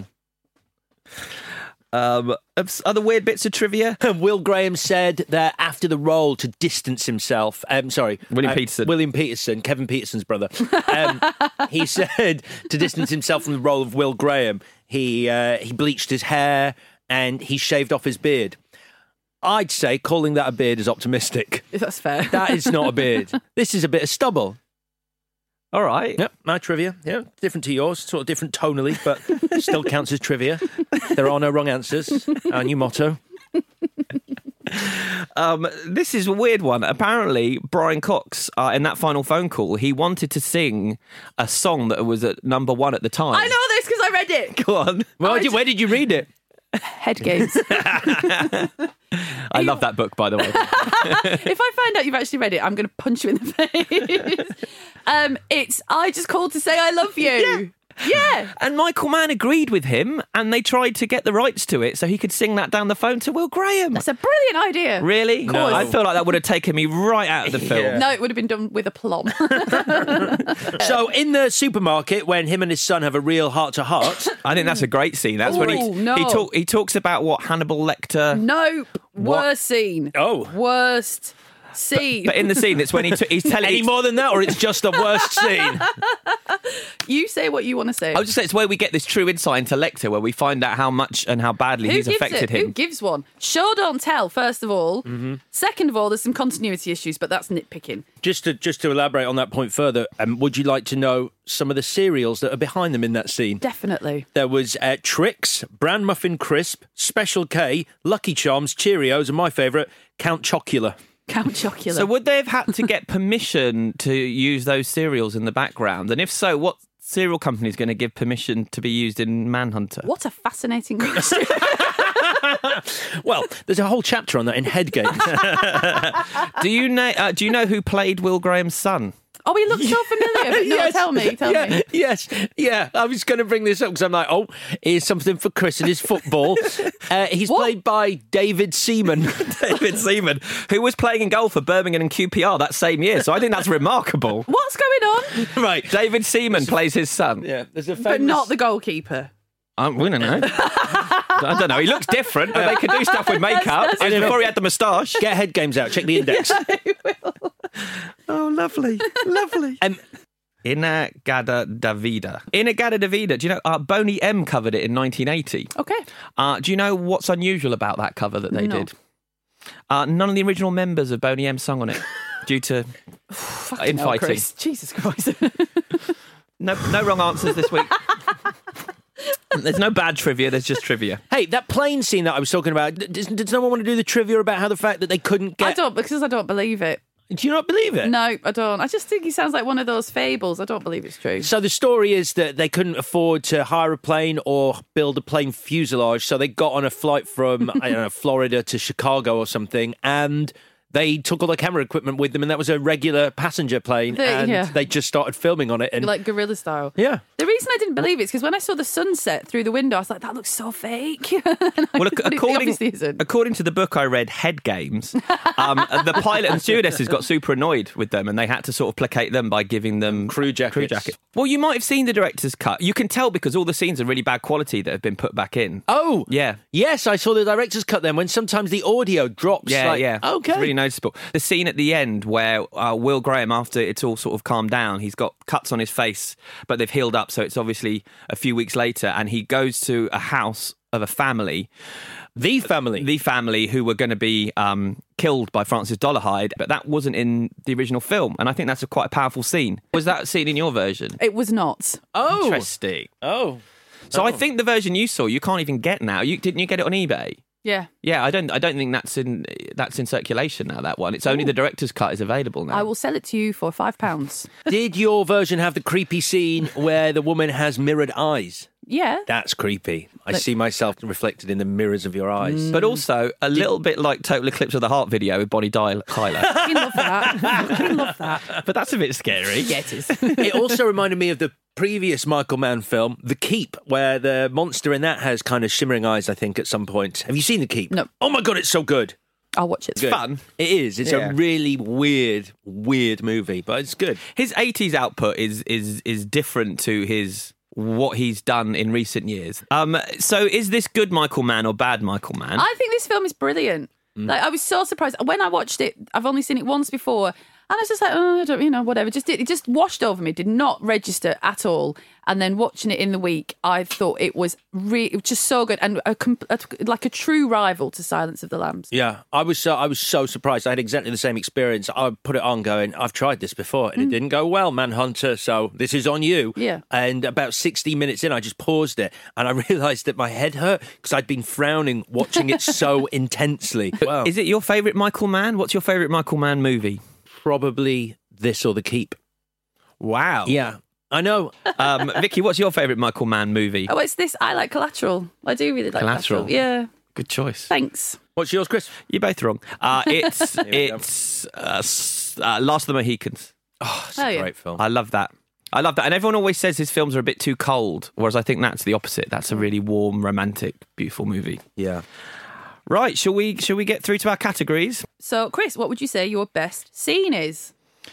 Um, other weird bits of trivia. Will Graham said that after the role to distance himself, um, sorry, William uh, Peterson, William Peterson, Kevin Peterson's brother. Um, he said to distance himself from the role of Will Graham, he uh, he bleached his hair and he shaved off his beard. I'd say calling that a beard is optimistic. If that's fair. That is not a beard. This is a bit of stubble. All right. Yep, my trivia. Yeah, different to yours, sort of different tonally, but still counts as trivia. There are no wrong answers. Our new motto. Um, this is a weird one. Apparently, Brian Cox, uh, in that final phone call, he wanted to sing a song that was at number one at the time. I know this because I read it. Go on. Where did, where did you read it? Head Games. I love that book, by the way. If I find out you've actually read it, I'm going to punch you in the face. um, it's I Just Called to Say I Love You. Yeah. Yeah. And Michael Mann agreed with him, and they tried to get the rights to it so he could sing that down the phone to Will Graham. That's a brilliant idea. Really? No. I feel like that would have taken me right out of the film. Yeah. No, it would have been done with aplomb. So in the supermarket, when him and his son have a real heart-to-heart... I think that's a great scene. That's when he, Ooh, no. he, talk, he talks about what Hannibal Lecter... Nope. What? Worst scene. Oh. Worst scene. But in the scene, it's when he t- he's telling... Any more than that, or it's just the worst scene? You say what you want to say. I was just saying, it's where we get this true insight into Lecter, where we find out how much and how badly Who he's gives affected it? him. Who gives one? Show, don't tell, first of all. Mm-hmm. Second of all, there's some continuity issues, but that's nitpicking. Just to just to elaborate on that point further, um, would you like to know some of the cereals that are behind them in that scene? Definitely. There was uh, Trix, Bran Muffin Crisp, Special K, Lucky Charms, Cheerios, and my favourite, Count Chocula. Count Chocula. So would they have had to get permission to use those cereals in the background? And if so, what cereal company is going to give permission to be used in Manhunter? What a fascinating question. Well, there's a whole chapter on that in Head Games. do you know? Uh, do you know who played Will Graham's son? Oh, he looks so familiar. But no, Yes. tell me, tell yeah, me. Yes, yeah. I was going to bring this up because I'm like, oh, here's something for Chris and his football. Uh, he's What? played by David Seaman. David Seaman, who was playing in goal for Birmingham and Q P R that same year. So I think that's remarkable. What's going on? Right. David Seaman plays his son. Yeah, there's a famous... But not the goalkeeper. Um, we don't know. I don't know. He looks different, but they can do stuff with makeup. It was before he had the moustache. Get Head Games out. Check the index. Oh, lovely, lovely. Um, In-A-Gadda Da Vida. In-A-Gadda Da Vida. Do you know, uh, Boney M covered it in nineteen eighty. Okay. Uh, do you know what's unusual about that cover that they No. did? Uh, none of the original members of Boney M sung on it due to infighting. Hell, Chris. Jesus Christ. no, no wrong answers this week. There's no bad trivia, there's just trivia. Hey, that plane scene that I was talking about, does, does no one want to do the trivia about how the fact that they couldn't get... I don't, because I don't believe it. Do you not believe it? No, I don't. I just think he sounds like one of those fables. I don't believe it's true. So the story is that they couldn't afford to hire a plane or build a plane fuselage, so they got on a flight from, I don't know, Florida to Chicago or something, and... they took all the camera equipment with them, and that was a regular passenger plane, The- and yeah. they just started filming on it. And Like guerrilla style. Yeah. The reason I didn't believe it is because when I saw the sunset through the window, I was like, that looks so fake. Well, ac- But it according, obviously isn't. according to the book I read, Head Games, um, the pilot and stewardesses got super annoyed with them, and they had to sort of placate them by giving them crew jackets. Crew jackets. Well, you might have seen the director's cut. You can tell because all the scenes are really bad quality that have been put back in. Oh, yeah. Yes, I saw the director's cut then, when sometimes the audio drops. Yeah, like, yeah. Okay. It's really noticeable. The scene at the end where uh, Will Graham, after it's all sort of calmed down, he's got cuts on his face, but they've healed up, so it's obviously a few weeks later, and he goes to a house of a family. The family. The family who were going to be um, killed by Francis Dolarhyde, but that wasn't in the original film, and I think that's a quite a powerful scene. Was that scene in your version? It was not. Oh. Interesting. Oh. So Oh. I think the version you saw, you can't even get now. You Didn't you get it on eBay? Yeah. Yeah, I don't. I don't think that's in that's in circulation now. That one. It's only Ooh. the director's cut is available now. I will sell it to you for five pounds. Did your version have the creepy scene where the woman has mirrored eyes? Yeah. That's creepy. I Look- see myself reflected in the mirrors of your eyes. But also a little bit like Total Eclipse of the Heart video with Bonnie Tyler. I love that. I love that. But that's a bit scary. Yeah, it is. It also reminded me of the previous Michael Mann film, The Keep, where the monster in that has kind of shimmering eyes, I think, at some point. Have you seen The Keep? No. Oh my God, it's so good. I'll watch it. It's fun. It is. It's Yeah. a really weird, weird movie, but it's good. His eighties output is is is different to his what he's done in recent years. Um, so is this good Michael Mann or bad Michael Mann? I think this film is brilliant. Like, I was so surprised when I watched it. I've only seen it once before, and I was just like, oh, I don't, you know, whatever. Just it, it just washed over me. Did not register at all. And then watching it in the week, I thought it was re- it was just so good and a, com- a, like a true rival to Silence of the Lambs. Yeah, I was so I was so surprised. I had exactly the same experience. I put it on going, I've tried this before and it didn't go well, Manhunter, so this is on you. Yeah. And about sixty minutes in, I just paused it and I realised that my head hurt because I'd been frowning watching it so intensely. Wow. Is it your favourite Michael Mann? What's your favourite Michael Mann movie? Probably this or The Keep. Wow. Yeah, I know. Um, Vicky, what's your favourite Michael Mann movie? Oh, it's this. I like Collateral. I do really like Collateral. Collateral. Yeah. Good choice. Thanks. What's yours, Chris? You're both wrong. Uh, it's we go. it's uh, s- uh, Last of the Mohicans. Oh, it's Oh, a yeah. great film. I love that. I love that. And everyone always says his films are a bit too cold, whereas I think that's the opposite. That's a really warm, romantic, beautiful movie. Yeah. Right, shall we shall we get through to our categories? So, Chris, what would you say your best scene is?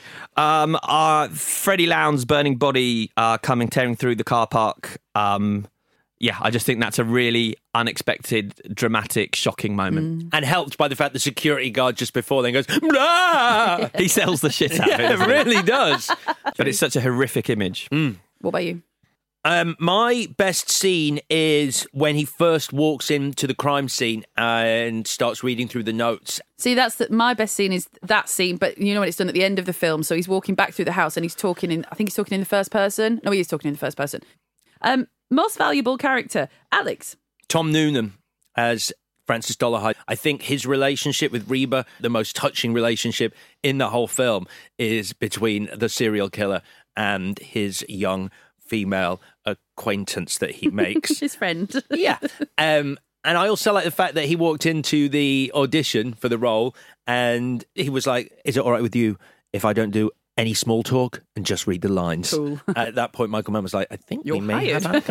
Um, uh, Freddie Lowndes' burning body uh, coming tearing through the car park. Um, yeah, I just think that's a really unexpected, dramatic, shocking moment. And helped by the fact the security guard just before then goes, "Blah!" He sells the shit out of it. Yeah, it doesn't he? really does. But it's such a horrific image. What about you? Um, my best scene is when he first walks into the crime scene and starts reading through the notes. See, that's the, my best scene is that scene, but you know when it's done at the end of the film. So he's walking back through the house and he's talking in, I think he's talking in the first person. No, he is talking in the first person. Um, most valuable character, Alex. Tom Noonan as Francis Dolarhyde. I think his relationship with Reba, the most touching relationship in the whole film, is between the serial killer and his young female acquaintance that he makes. His friend. Yeah. Um, and I also like the fact that he walked into the audition for the role and he was like, is it all right with you if I don't do any small talk and just read the lines? Cool. At that point, Michael Mann was like, I think You're we may hired. have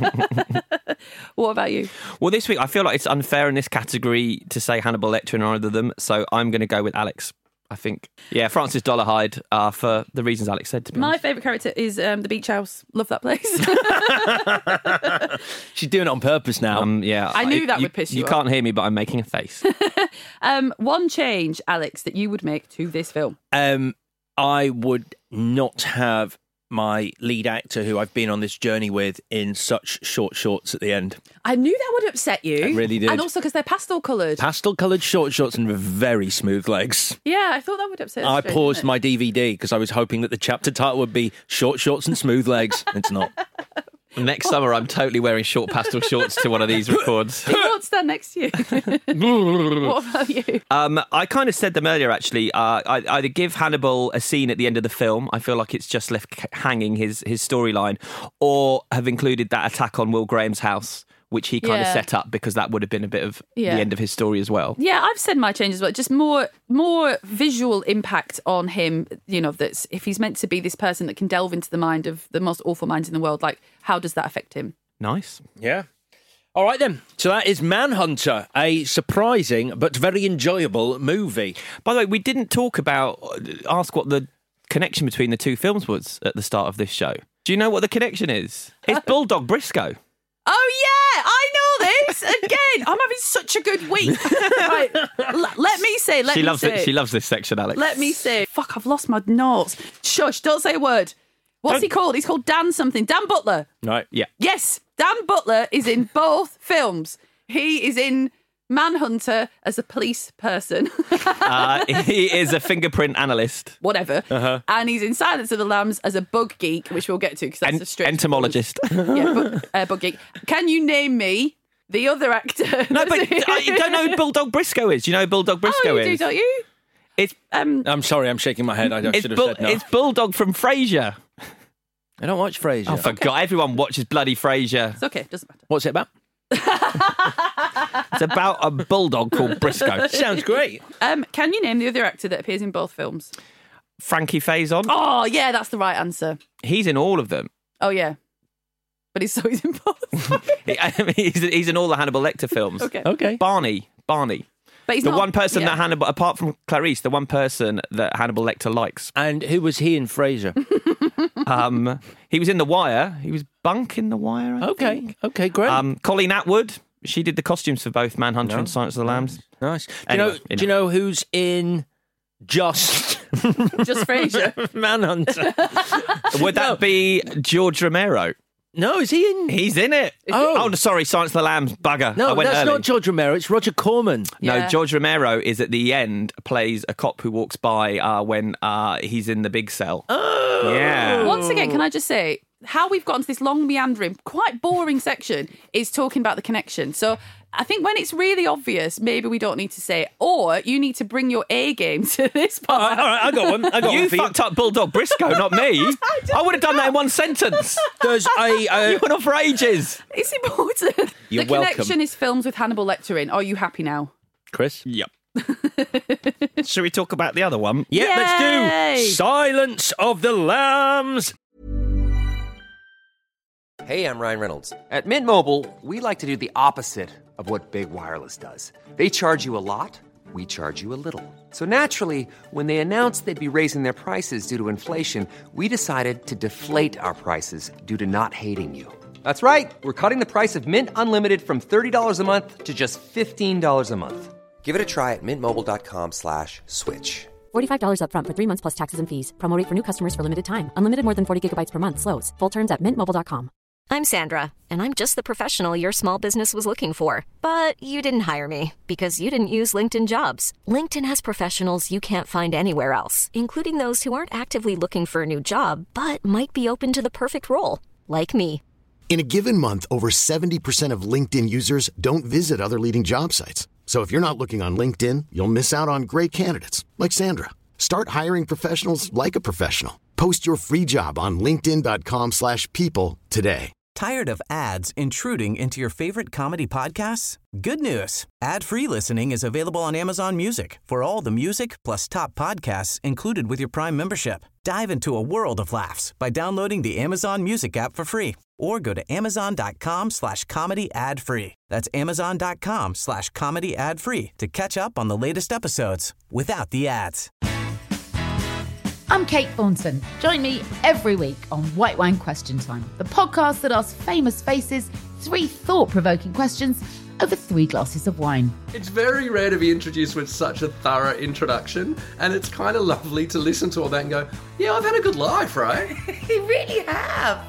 a guy. What about you? Well, this week I feel like it's unfair in this category to say Hannibal Lecter in either of them, so I'm going to go with Alex. I think, yeah, Francis Dolarhyde uh, for the reasons Alex said. To be My honest. favourite character is um, the beach house. Love that place. She's doing it on purpose now. Um, yeah, I knew that would piss you You off. can't hear me, but I'm making a face. um, one change, Alex, that you would make to this film. Um, I would not have my lead actor who I've been on this journey with in such short shorts at the end. I knew that would upset you. It really did. And also because they're pastel coloured. Pastel coloured short shorts and very smooth legs. Yeah, I thought that would upset you. I paused my D V D because I was hoping that the chapter title would be Short Shorts and Smooth Legs. It's not. Next summer, I'm totally wearing short pastel shorts to one of these records. He won't stand next to you. What about you? Um, I kind of said them earlier, actually. Uh, I either give Hannibal a scene at the end of the film. I feel like it's just left hanging his, his storyline, or have included that attack on Will Graham's house, which he kind Yeah. of set up because that would have been a bit of Yeah. the end of his story as well. Yeah, I've said my changes, but just more more visual impact on him. You know, that's if he's meant to be this person that can delve into the mind of the most awful minds in the world, like how does that affect him? Nice. Yeah. All right, then. So that is Manhunter, a surprising but very enjoyable movie. By the way, we didn't talk about, ask what the connection between the two films was at the start of this show. Do you know what the connection is? It's Bulldog Briscoe. Oh, yeah, I know this. Again, I'm having such a good week. Right, l- let me say, let she me loves say. it. She loves this section, Alex. Let me say. Fuck, I've lost my notes. Shush, don't say a word. What's Don't- he called? He's called Dan something. Dan Butler. Right. Yeah. Yes, Dan Butler is in both films. He is in Manhunter as a police person. Uh, he is a fingerprint analyst. Whatever. Uh-huh. And he's in Silence of the Lambs as a bug geek, which we'll get to because that's En- a strict entomologist. yeah, bug, uh, bug geek. Can you name me the other actor? No, but I- you don't know who Bulldog Briscoe is. Do you know who Bulldog Briscoe Oh, you is? do, don't you? It's um. I'm sorry, I'm shaking my head. I It's, should have Bull- said no. it's Bulldog from Frasier. I don't watch Frasier. Oh, for God, everyone watches bloody Frasier. It's okay, doesn't matter. What's it about? It's about a bulldog called Briscoe. Sounds great. Um, can you name the other actor that appears in both films? Frankie Faison. Oh, yeah, that's the right answer. He's in all of them. Oh, yeah. But he's so he's in both. He- I mean, he's, he's in all the Hannibal Lecter films. Okay. Okay. Barney. Barney. But he's the not, one person yeah. that Hannibal, apart from Clarice, the one person that Hannibal Lecter likes. And who was he in Frasier? Um, he was in The Wire. He was Bunk in The Wire. I okay. think. Okay, great. Um, Colleen Atwood. She did the costumes for both Manhunter No. and Silence of the Lambs. Nice. Do you Anyway, know? you Do you know who's in Just Just Frasier. Manhunter? Would that be George Romero? No, is he in? He's in it. Oh. oh, sorry, Silence of the Lambs. Bugger. No, I went that's early. not George Romero. It's Roger Corman. No, Yeah. George Romero is at the end, plays a cop who walks by uh, when uh, he's in the big cell. Oh. Yeah. Once again, can I just say, how we've gotten to this long, meandering, quite boring section is talking about the connection. So I think when it's really obvious, maybe we don't need to say it. Or you need to bring your A game to this part. All right, all right, I got one. I got You one for fucked up Bulldog Briscoe, not me. I would have done that in one sentence. There's a. Uh, You went on for ages. It's important. You're the welcome. connection is films with Hannibal Lecter in. Are you happy now? Chris? Yep. Should we talk about the other one? Yeah, Yay! let's do Silence of the Lambs. Hey, I'm Ryan Reynolds. At Mint Mobile, we like to do the opposite of what Big Wireless does. They charge you a lot, we charge you a little. So naturally, when they announced they'd be raising their prices due to inflation, we decided to deflate our prices due to not hating you. That's right. We're cutting the price of Mint Unlimited from thirty dollars a month to just fifteen dollars a month. Give it a try at mintmobile.com slash switch. forty-five dollars upfront for three months plus taxes and fees. Promo rate for new customers for limited time. Unlimited more than forty gigabytes per month slows. Full terms at mint mobile dot com. I'm Sandra, and I'm just the professional your small business was looking for. But you didn't hire me because you didn't use LinkedIn Jobs. LinkedIn has professionals you can't find anywhere else, including those who aren't actively looking for a new job, but might be open to the perfect role, like me. In a given month, over seventy percent of LinkedIn users don't visit other leading job sites. So if you're not looking on LinkedIn, you'll miss out on great candidates like Sandra. Start hiring professionals like a professional. Post your free job on linkedin dot com slash people today. Tired of ads intruding into your favorite comedy podcasts? Good news. Ad-free listening is available on Amazon Music for all the music plus top podcasts included with your Prime membership. Dive into a world of laughs by downloading the Amazon Music app for free or go to amazon.com slash comedy ad free. That's amazon.com slash comedy ad free to catch up on the latest episodes without the ads. I'm Kate Thornton. Join me every week on White Wine Question Time, the podcast that asks famous faces three thought-provoking questions over three glasses of wine. It's very rare to be introduced with such a thorough introduction, and it's kind of lovely to listen to all that and go, yeah, I've had a good life, right? You really have.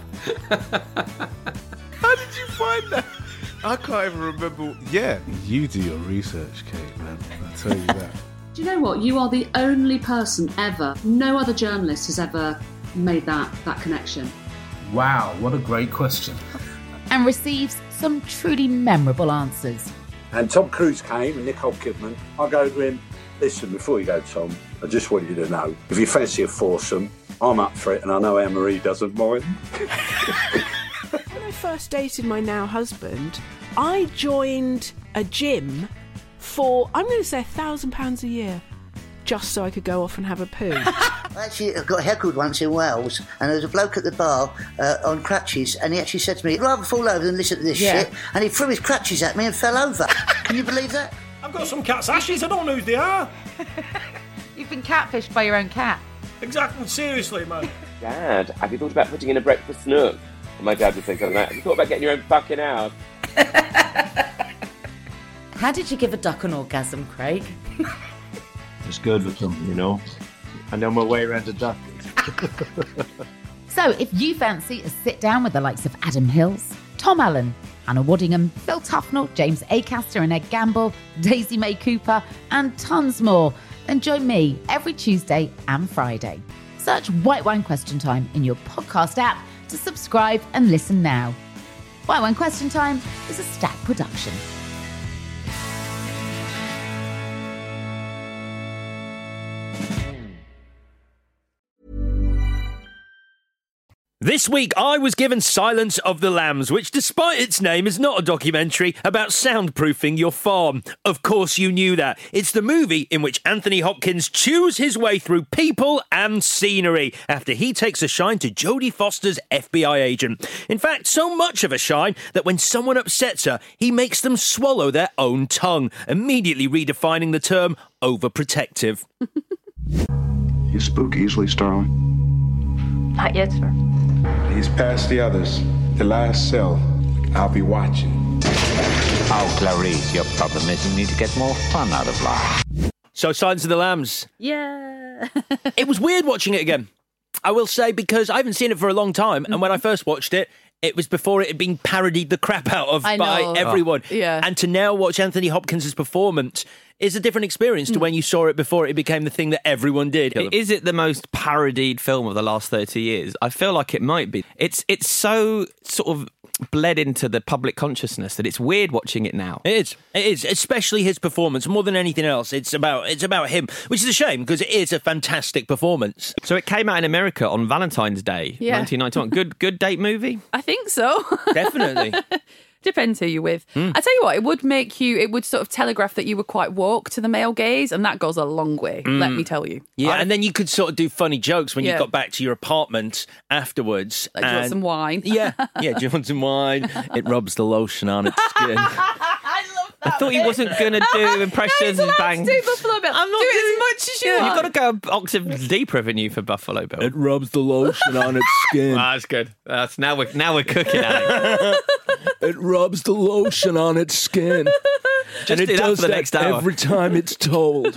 How did you find that? I can't even remember. Yeah, you do your research, Kate, man. I'll tell you that. Do you know what? You are the only person ever, no other journalist has ever made that, that connection. Wow, what a great question. And receives some truly memorable answers. And Tom Cruise came and Nicole Kidman. I go to him, listen, before you go, Tom, I just want you to know, if you fancy a foursome, I'm up for it, and I know Anne-Marie doesn't mind. When I first dated my now husband, I joined a gym for, I'm going to say, a thousand pounds a year, just so I could go off and have a poo. Actually, I got heckled once in Wales, and there was a bloke at the bar uh, on crutches, and he actually said to me, I'd rather fall over than listen to this Yeah. shit, and he threw his crutches at me and fell over. Can you believe that? I've got some cat's ashes, I don't know who they are. You've been catfished by your own cat. Exactly, seriously, man. Dad, have you thought about putting in a breakfast nook? And my dad would say something like, have you thought about getting your own fucking house? How did you give a duck an orgasm, Craig? It's good with them, you know. I know my way around a duck. So if you fancy a sit down with the likes of Adam Hills, Tom Allen, Hannah Waddingham, Phil Tufnell, James Acaster and Ed Gamble, Daisy May Cooper, and tons more, then join me every Tuesday and Friday. Search White Wine Question Time in your podcast app to subscribe and listen now. White Wine Question Time is a Stack production. This week, I was given Silence of the Lambs, which, despite its name, is not a documentary about soundproofing your farm. Of course you knew that. It's the movie in which Anthony Hopkins chews his way through people and scenery after he takes a shine to Jodie Foster's F B I agent. In fact, so much of a shine that when someone upsets her, he makes them swallow their own tongue, immediately redefining the term overprotective. You spook easily, Starling? Not yet, sir. He's past the others. The last cell. I'll be watching. Oh, Clarice, your problem is you need to get more fun out of life. So, Silence of the Lambs. Yeah. It was weird watching it again, I will say, because I haven't seen it for a long time. And when I first watched it, it was before it had been parodied the crap out of I by know. everyone. Oh, yeah. And to now watch Anthony Hopkins' performance is a different experience to when you saw it before it became the thing that everyone did. Is it the most parodied film of the last thirty years? I feel like it might be. It's it's so sort of bled into the public consciousness that it's weird watching it now. It is. It is, especially his performance. More than anything else, it's about it's about him, which is a shame because it is a fantastic performance. So it came out in America on Valentine's Day, Yeah. nineteen ninety-one. Good good date movie? I think so. Definitely. Depends who you're with. Mm. I tell you what, it would make you, it would sort of telegraph that you were quite woke to the male gaze, and that goes a long way, Mm. let me tell you. Yeah, I- and then you could sort of do funny jokes when Yeah. you got back to your apartment afterwards. Like, do you want and- some wine? Yeah, yeah, do you want some wine? It rubs the lotion on its skin. I thought he wasn't going to do impressions and bang. Do Buffalo Bill. I'm not do it doing- as much as you Yeah, want. you've got to go octave deeper, haven't you, for Buffalo Bill? It rubs the lotion on its skin. Ah, that's good. That's now we're now we're cooking at it. It rubs the lotion on its skin. Just and it do that does for the that next hour. every time it's told.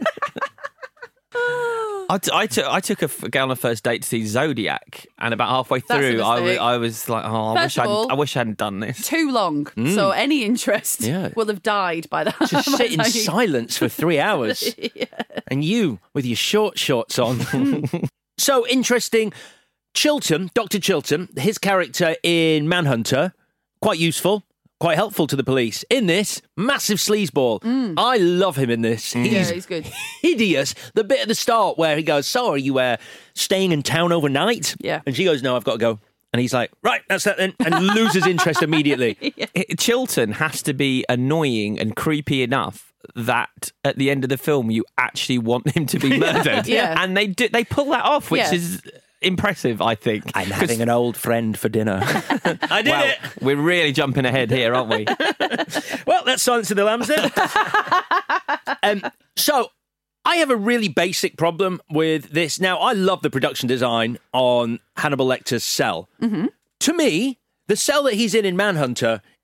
I, t- I, took I took a f- girl on a first date to see Zodiac, and about halfway That's a through, I, w- mistake. I was like, "Oh, I First wish, of I'd, all- I wish I hadn't done this." Too long. Mm. So any interest Yeah. will have died by that. Just by sit the in time you- silence for three hours. Yeah. And you with your short shorts on. So interesting. Chilton, Doctor Chilton, his character in Manhunter, quite useful, quite helpful to the police. In this, massive sleazeball. I love him in this. Yeah, He's he's good. hideous. The bit at the start where he goes, "So are you uh, staying in town overnight?" Yeah. And she goes, "No, I've got to go." And he's like, "Right, that's that then," and loses interest immediately. It- Chilton has to be annoying and creepy enough that at the end of the film you actually want him to be murdered. Yeah. And they do, they pull that off, which Yeah. is impressive, I think. I'm 'Cause- having an old friend for dinner. I did well, it. We're really jumping ahead here, aren't we? Well, that's Silence of the Lambs then. um, so, I have a really basic problem with this. Now, I love the production design on Hannibal Lecter's cell. Mm-hmm. To me, the cell that he's in in Manhunter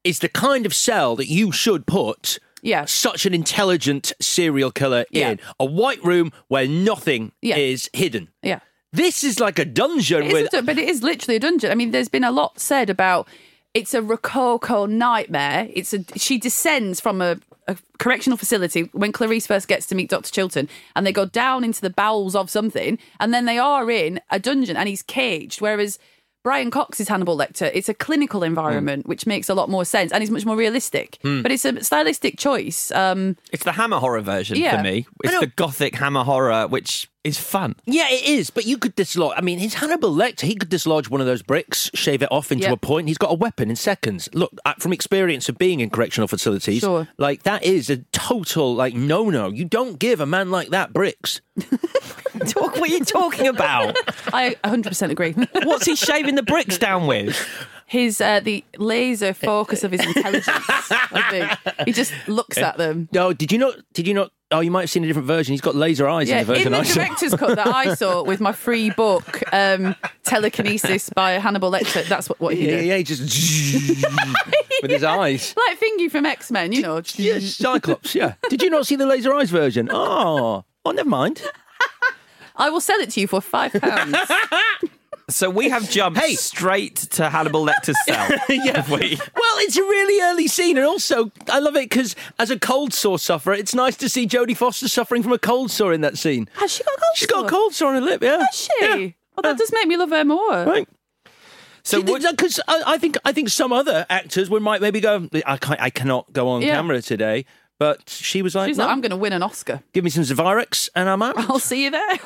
is the kind of cell that you should put yeah. such an intelligent serial killer Yeah. in. A white room where nothing Yeah. is hidden. Yeah. This is like a dungeon It with... is a, but it is literally a dungeon. I mean, there's been a lot said about it's a Rococo nightmare. It's a she descends from a, a correctional facility when Clarice first gets to meet Doctor Chilton, and they go down into the bowels of something, and then they are in a dungeon, and he's caged. Whereas Brian Cox's Hannibal Lecter, it's a clinical environment, mm. which makes a lot more sense, and is much more realistic. Mm. But it's a stylistic choice. Um, it's the Hammer horror version yeah. for me. It's the gothic Hammer horror, which is fun. Yeah, it is, but you could dislodge... I mean, his Hannibal Lecter, he could dislodge one of those bricks, shave it off into Yep. a point. He's got a weapon in seconds. Look, uh, from experience of being in correctional facilities, Sure. like, that is a total, like, no-no. You don't give a man like that bricks. Talk, what are you talking about? I one hundred percent agree. What's he shaving the bricks down with? His uh, the laser focus of his intelligence. I think he just looks at them. No, did you not? Did you not? Oh, you might have seen a different version. He's got laser eyes Yeah, in the version in the I saw. director's cut that I saw with my free book, um, Telekinesis by Hannibal Lecter. That's what, what he Yeah, did. yeah, he just with his eyes. Like Thingy from X-Men, you know. Yeah, Cyclops. Yeah. Did you not see the laser eyes version? Oh, oh, never mind. I will sell it to you for five pounds. So we have jumped Hey. straight to Hannibal Lecter's cell. Yeah. Have we? Well, it's a really early scene, and also I love it because as a cold sore sufferer, it's nice to see Jodie Foster suffering from a cold sore in that scene. Has she got a cold She's sore? got a cold sore on her lip. Yeah. Has she? Yeah. Well, that does make me love her more. Right. So because I, I think I think some other actors would might maybe go, I can't, I cannot go on Yeah. camera today. But she was like, She's no, like, I'm going to win an Oscar. give me some Zvirex and I'm out. I'll see you there.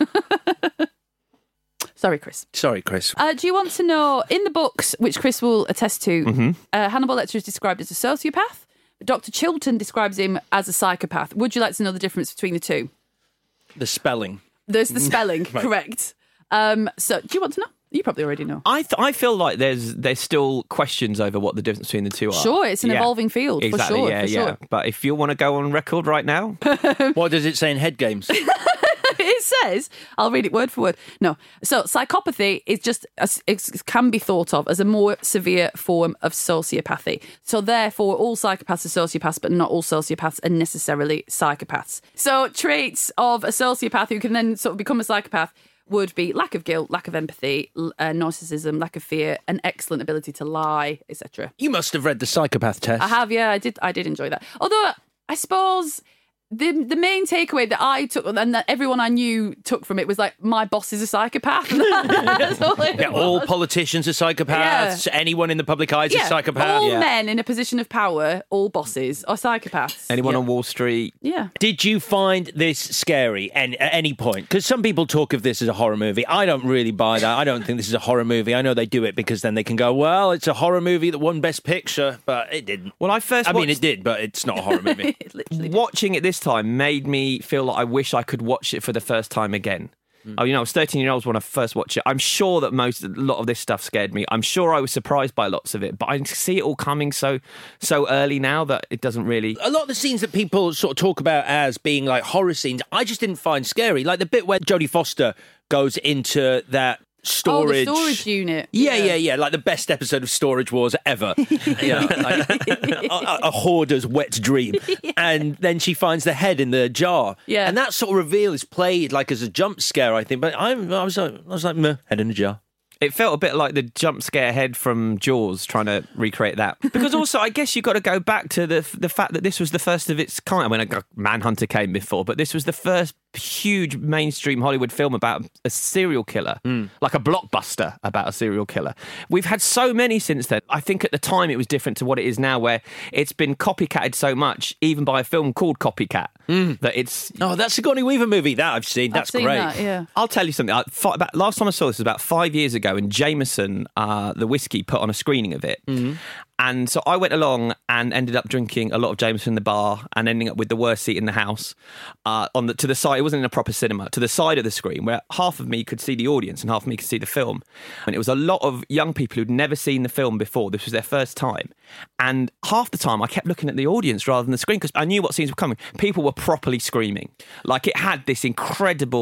Sorry, Chris. Sorry, Chris. Uh, do you want to know, in the books, which Chris will attest to, Mm-hmm. uh, Hannibal Lecter is described as a sociopath. Doctor Chilton describes him as a psychopath. Would you like to know the difference between the two? The spelling. There's the spelling, Right. correct. Um, so, do you want to know? You probably already know. I th- I feel like there's there's still questions over what the difference between the two are. Sure, it's an evolving field, for exactly, sure, Yeah, for yeah. sure. But if you want to go on record right now, What does it say in Head Games? It says, I'll read it word for word. No. So, psychopathy is just, as, it can be thought of as a more severe form of sociopathy. So, therefore, all psychopaths are sociopaths, but not all sociopaths are necessarily psychopaths. So, traits of a sociopath who can then sort of become a psychopath would be lack of guilt, lack of empathy, l- uh, narcissism, lack of fear, an excellent ability to lie, et cetera. You must have read the psychopath test. I have, yeah, I did. I did enjoy that. Although I suppose the the main takeaway that I took and that everyone I knew took from it was like, my boss is a psychopath. That's all it Yeah, was. all politicians are psychopaths. Yeah. Anyone in the public eye is Yeah, a psychopath. all Yeah. men in a position of power, all bosses, are psychopaths. anyone on Wall Street, Yeah. Did you find this scary and, at any point? Because some people talk of this as a horror movie. I don't really buy that. I don't think this is a horror movie. I know they do it because then they can go, well, it's a horror movie that won Best Picture, but it didn't. Well, I first I mean, watched- it did, but it's not a horror movie. watching it this time made me feel like I wish I could watch it for the first time again. Oh, you know, I was thirteen years old when I first watched it. I'm sure that most, a lot of this stuff scared me. I'm sure I was surprised by lots of it, but I see it all coming so, so early now that it doesn't really. A lot of the scenes that people sort of talk about as being like horror scenes, I just didn't find scary. Like the bit where Jodie Foster goes into that storage. Oh, the storage unit. Yeah, yeah, yeah. Like the best episode of Storage Wars ever. You know, like a, a hoarder's wet dream. Yeah. And then she finds the head in the jar. Yeah. And that sort of reveal is played like as a jump scare, I think. But I, I was like, I was like, meh, head in a jar. It felt a bit like the jump scare head from Jaws, trying to recreate that. Because also, I guess you've got to go back to the the fact that this was the first of its kind. I mean, Manhunter came before, but this was the first huge mainstream Hollywood film about a serial killer, mm. like a blockbuster about a serial killer. We've had so many since then. I think at the time it was different to what it is now, where it's been copycatted so much, even by a film called Copycat, mm. that it's... Oh, that's a Sigourney Weaver movie. That I've seen. That's I've seen great. That, yeah. I'll tell you something. I, fi- about, last time I saw this was about five years ago, and Jameson, uh, the whiskey, put on a screening of it. Mm-hmm. And so I went along and ended up drinking a lot of Jameson in the bar and ending up with the worst seat in the house uh, on the to the side. It wasn't in a proper cinema, to the side of the screen where half of me could see the audience and half of me could see the film. And it was a lot of young people who'd never seen the film before. This was their first time. And half the time I kept looking at the audience rather than the screen because I knew what scenes were coming. People were properly screaming. Like it had this incredible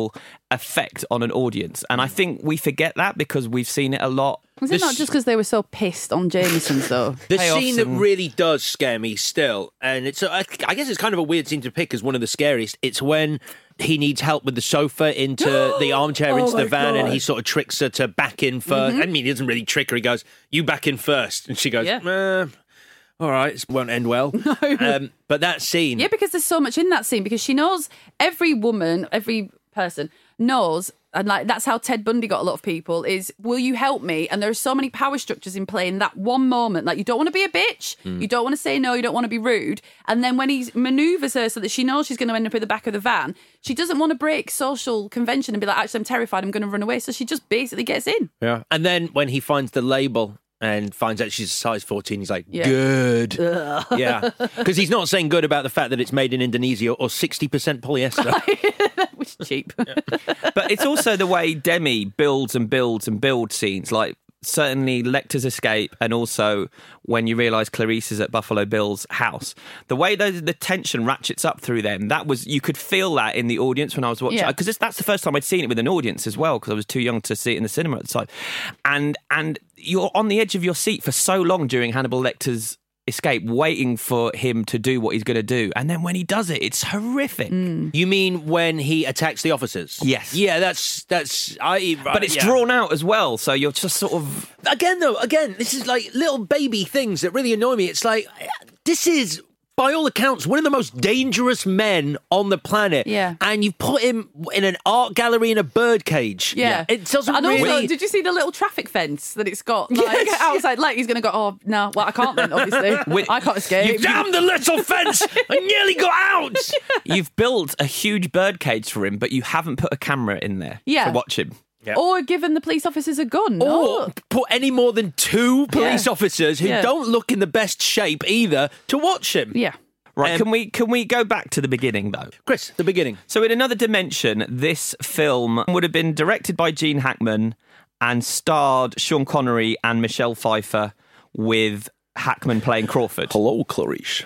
effect on an audience. And I think we forget that because we've seen it a lot. Was it not just because they were so pissed on Jameson's, though? The Payoffs scene that and- really does scare me still, and it's I I guess it's kind of a weird scene to pick as one of the scariest. It's when he needs help with the sofa into the armchair, Oh into the my van, and God. he sort of tricks her to back in first. Mhm. I mean, he doesn't really trick her. He goes, "You back in first," and she goes, Yeah. "Uh, all right, this won't end well." um, but that scene... Yeah, because there's so much in that scene, because she knows every woman, every person knows, and like that's how Ted Bundy got a lot of people, is, will you help me? And there are so many power structures in play in that one moment. Like, you don't want to be a bitch, Mm. you don't want to say no, you don't want to be rude. And then when he manoeuvres her so that she knows she's going to end up in the back of the van, she doesn't want to break social convention and be like, actually, I'm terrified, I'm going to run away. So she just basically gets in. Yeah. And then when he finds the label and finds out she's a size fourteen, he's like, Yeah. good. Ugh. Yeah. Because he's not saying good about the fact that it's made in Indonesia or sixty percent polyester. Which is cheap. But it's also the way Demi builds and builds and builds scenes, like certainly Lecter's escape, and also when you realise Clarice is at Buffalo Bill's house. The way those, the tension ratchets up through them, that was, you could feel that in the audience when I was watching, Yeah. because that's the first time I'd seen it with an audience as well, because I was too young to see it in the cinema at the time. And and you're on the edge of your seat for so long during Hannibal Lecter's escape, waiting for him to do what he's going to do. And then when he does it, it's horrific. You mean when he attacks the officers? Yes. Yeah, that's that's. I. But it's yeah. drawn out as well, so you're just sort of... Again, though, again, this is like little baby things that really annoy me. It's like, this is, by all accounts, one of the most dangerous men on the planet. Yeah. And you've put him in an art gallery in a bird cage. Yeah. It doesn't And also, really... did you see the little traffic fence that it's got? Like, Yes. outside, like he's going to go, oh, no, well, I can't then, obviously. Wait, I can't escape. You damn the little fence! I nearly got out! You've built a huge bird cage for him, but you haven't put a camera in there Yeah. to watch him. Or given the police officers a gun. Or Oh. put any more than two police Yeah. officers who Yeah. don't look in the best shape either to watch him. Yeah. Right, Um, can we can we go back to the beginning, though? Chris, the beginning. So in another dimension, this film would have been directed by Gene Hackman and starred Sean Connery and Michelle Pfeiffer, with Hackman playing Crawford. Hello, Clarice.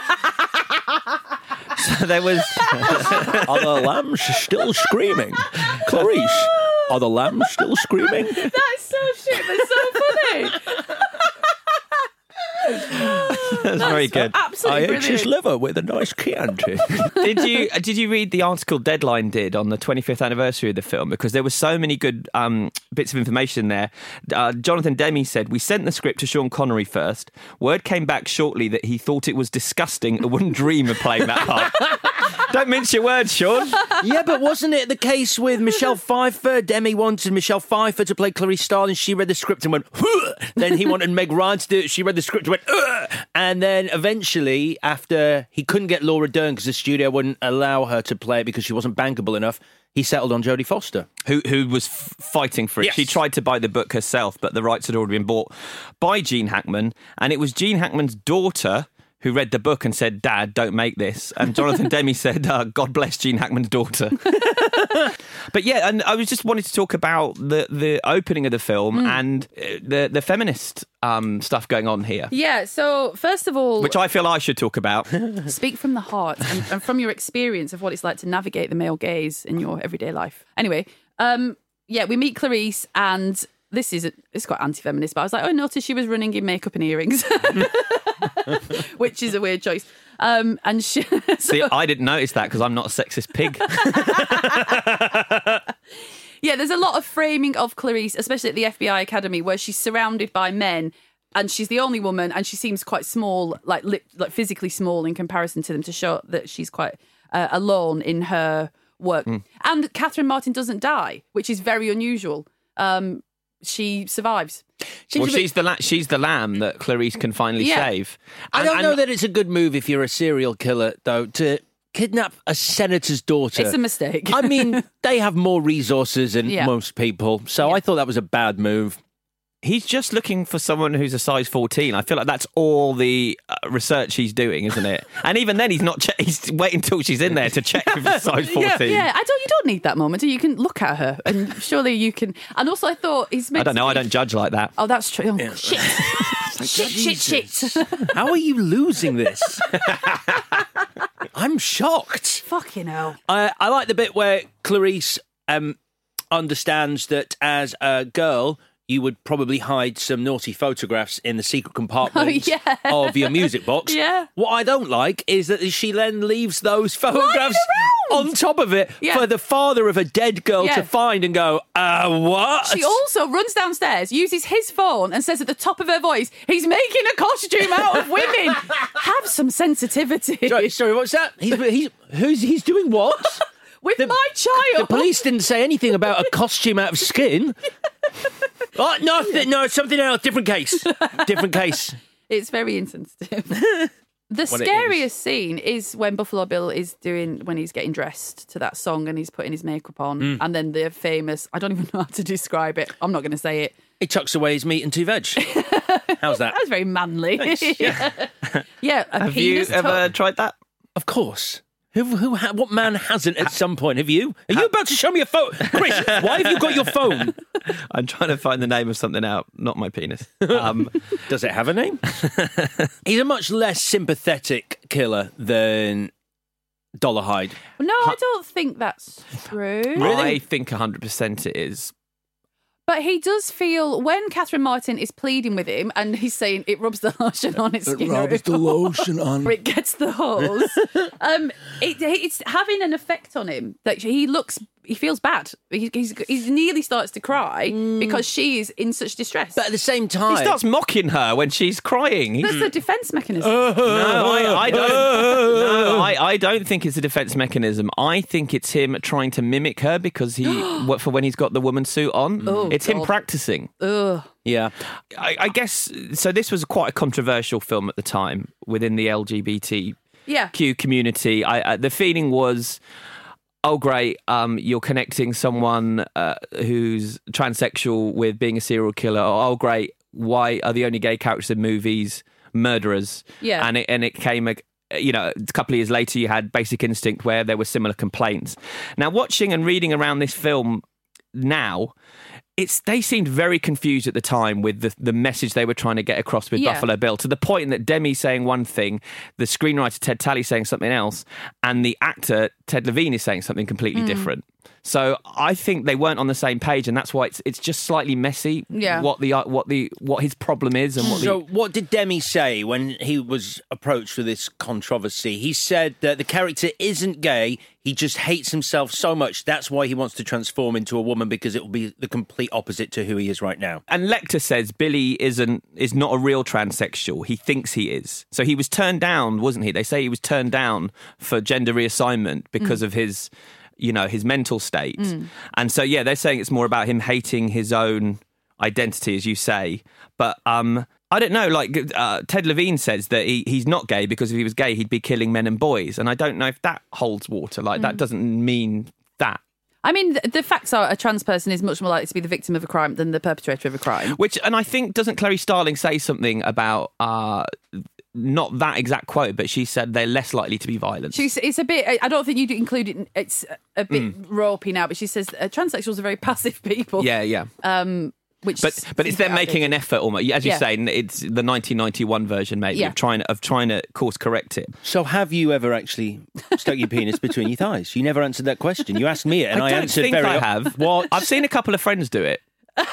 So there was... Are the lambs still screaming? Clarice, are the lambs still screaming? That's so shit, but so funny. That's very good. Absolutely I ate brilliant. his liver with a nice Chianti. did you did you read the article Deadline did on the twenty-fifth anniversary of the film? Because there were so many good um, bits of information there. Uh, Jonathan Demme said, we sent the script to Sean Connery first. Word came back shortly that he thought it was disgusting and wouldn't dream of playing that part. Don't mince your words, Sean. Yeah, but wasn't it the case with Michelle Pfeiffer? Demi wanted Michelle Pfeiffer to play Clarice Starling. She read the script and went, "Huh." Then he wanted Meg Ryan to do it. She read the script and went, "Ugh." And then eventually, after he couldn't get Laura Dern because the studio wouldn't allow her to play it because she wasn't bankable enough, he settled on Jodie Foster. Who who was f- fighting for it. Yes. She tried to buy the book herself, but the rights had already been bought by Gene Hackman. And it was Gene Hackman's daughter who read the book and said, Dad, don't make this. And Jonathan Demme said, uh, God bless Gene Hackman's daughter. But yeah, and I was just wanted to talk about the, the opening of the film Mm. and uh, the, the feminist um, stuff going on here. Yeah, so first of all, Which I feel I should talk about. speak from the heart and, and from your experience of what it's like to navigate the male gaze in your everyday life. Anyway, um, yeah, we meet Clarice, and this is a, it's quite anti-feminist, but I was like, oh, I noticed she was running in makeup and earrings, which is a weird choice. Um, and she, so, See, I didn't notice that because I'm not a sexist pig. yeah, there's a lot of framing of Clarice, especially at the F B I Academy, where she's surrounded by men. And she's the only woman, and she seems quite small, like li- like physically small in comparison to them, to show that she's quite uh, alone in her work. Mm. And Catherine Martin doesn't die, which is very unusual. Um, she survives. Well, she's the la- she's the lamb that Clarice can finally Yeah. save. I And- don't know and- that it's a good move if you're a serial killer, though, to kidnap a senator's daughter. It's a mistake. I mean, they have more resources than Yeah. most people, so I thought that was a bad move. He's just looking for someone who's a size fourteen. I feel like that's all the uh, research he's doing, isn't it? And even then, he's not. Che- he's waiting until she's in there to check if it's size fourteen. Yeah, I don't. You don't need that moment. You can look at her, and surely you can. And also, I thought he's. Meant I don't to know. be- I don't judge like that. Oh, that's true. Oh, shit. shit, shit, shit. How are you losing this? I'm shocked. Fucking hell. I, I like the bit where Clarice um, understands that as a girl, you would probably hide some naughty photographs in the secret compartment Oh, yeah. of your music box. Yeah. What I don't like is that she then leaves those photographs on top of it Yeah. for the father of a dead girl Yeah. to find and go, uh, what? She also runs downstairs, uses his phone, and says at the top of her voice, "He's making a costume out of women." Have some sensitivity. Sorry, sorry, what's that? He's, he's, who's, he's doing what? With my child. The police didn't say anything about a costume out of skin. Oh, no, th- no, it's something else. Different case. Different case. It's very insensitive. The What it scariest scene is when Buffalo Bill is doing, when he's getting dressed to that song and he's putting his makeup on, Mm. and then the famous, I don't even know how to describe it. I'm not going to say it. He chucks away his meat and two veg. How's that? That was very manly. Thanks. yeah. yeah, a Have you penis ever tuck. tried that? Of course. Who, who, ha- what man hasn't at some point? Have you? Are you about to show me a phone? Chris, why have you got your phone? I'm trying to find the name of something out, not my penis. Um, Does it have a name? He's a much less sympathetic killer than Dollarhide. No, I don't think that's true. I think one hundred percent it is. But he does feel, when Catherine Martin is pleading with him and he's saying it rubs the lotion on its It skin, rubs the lotion on. or it gets the hose, um, it, it's having an effect on him. That he looks, he feels bad. He he's, he nearly starts to cry because she is in such distress. But at the same time, He starts mocking her when she's crying. That's He's- the defence mechanism. No, I, I don't. No, I, I don't think it's a defence mechanism. I think it's him trying to mimic her because he, what for when he's got the woman suit on. Oh, it's him God. practicing. Ugh. yeah. I, I guess so. This was quite a controversial film at the time within the L G B T Yeah. Q community. I, I, the feeling was, oh great, um, you're connecting someone uh, who's transsexual with being a serial killer. Or, oh great, why are the only gay characters in movies murderers? Yeah. and it and it came a. You know, a couple of years later, you had Basic Instinct, where there were similar complaints. Now, watching and reading around this film now, it's they seemed very confused at the time with the, the message they were trying to get across with Yeah. Buffalo Bill, to the point that Demi saying one thing, the screenwriter Ted Talley saying something else, and the actor Ted Levine is saying something completely Mm. different. So I think they weren't on the same page, and that's why it's it's just slightly messy. Yeah. What the what the what his problem is, and what the So, what did Demi say when he was approached with this controversy? He said that the character isn't gay. He just hates himself so much. That's why he wants to transform into a woman, because it will be the complete opposite to who he is right now. And Lecter says Billy isn't is not a real transsexual. He thinks he is. So he was turned down, wasn't he? They say he was turned down for gender reassignment because Mm. of his, you know, his mental state. Mm. And so yeah, they're saying it's more about him hating his own identity, as you say. But um, I don't know. Like uh, Ted Levine says that he, he's not gay because if he was gay, he'd be killing men and boys. And I don't know if that holds water. Like that Mm. doesn't mean that. I mean, the, the facts are a trans person is much more likely to be the victim of a crime than the perpetrator of a crime. Which, and I think, doesn't Clarice Starling say something about, uh, not that exact quote, but she said they're less likely to be violent. She's, it's a bit, I don't think you'd include it, in- it's a bit Mm. ropey now, but she says uh, transsexuals are very passive people. Yeah, yeah. Um, which But but it's seems them a bit making an effort, almost, as you Yeah. say. It's the nineteen ninety-one version, maybe, Yeah. of trying of trying to course correct it. So, have you ever actually stuck your penis between your thighs? You never answered that question. You asked me it, and I, I don't answered think very. I have. What? I've seen a couple of friends do it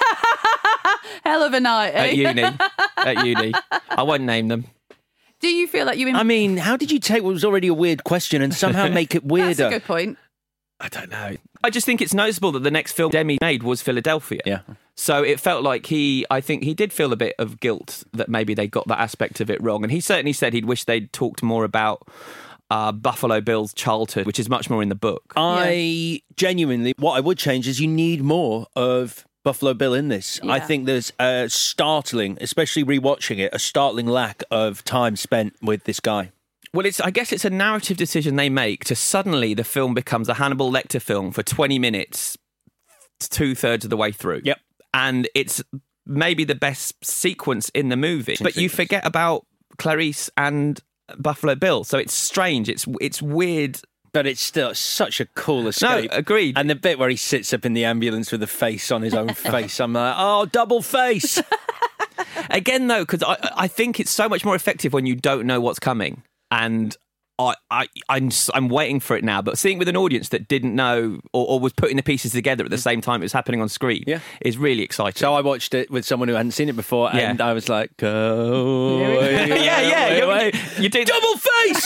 Hell of a night, eh? at uni. At uni, I won't name them. Do you feel like you... I mean, how did you take what was already a weird question and somehow make it weirder? That's a good point. I don't know. I just think it's noticeable that the next film Demi made was Philadelphia. Yeah. So it felt like he, I think he did feel a bit of guilt that maybe they got that aspect of it wrong. And he certainly said he'd wish they'd talked more about uh, Buffalo Bill's childhood, which is much more in the book. I genuinely, what I would change is you need more of Buffalo Bill in this. I Yeah. think there's a startling, especially rewatching it, a startling lack of time spent with this guy. Well, it's I guess it's a narrative decision they make to suddenly the film becomes a Hannibal Lecter film for twenty minutes, two thirds of the way through. Yep. And it's maybe the best sequence in the movie. But you forget about Clarice and Buffalo Bill. So it's strange. It's it's weird. But it's still such a cool escape. No, agreed. And the bit where he sits up in the ambulance with a face on his own face, I'm like, oh, double face. Again, though, because I, I think it's so much more effective when you don't know what's coming. And I, I, I'm, s- I'm waiting for it now. But seeing it with an audience that didn't know or, or was putting the pieces together at the same time it was happening on screen Yeah. is really exciting. So I watched it with someone who hadn't seen it before, Yeah. and I was like, "Go, away, yeah, yeah, away, you're, away." you're doing double face.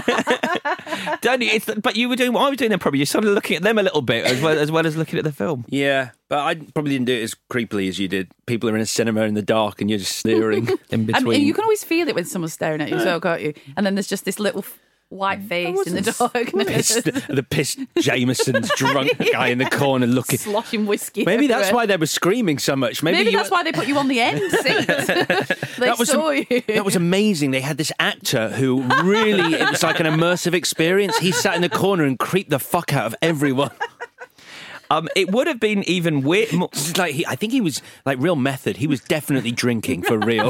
Don't you? It's, but you were doing what I was doing then. Probably you're sort of looking at them a little bit as well as well as looking at the film. Yeah, but I probably didn't do it as creepily as you did. People are in a cinema in the dark, and you're just staring in I mean, you can always feel it when someone's staring at you, as well, can't you? And then there's just this little f- white face in the darkness. Pissed, the pissed Jameson's drunk guy in the corner looking. Sloshing whiskey. Maybe that's everywhere. why they were screaming so much. Maybe, Maybe you, that's why they put you on the end seat. They that was saw am- you. That was amazing. They had this actor who really, it was like an immersive experience. He sat in the corner and creeped the fuck out of everyone. Um, it would have been even weird. Like he, I think he was like real method. He was definitely drinking for real.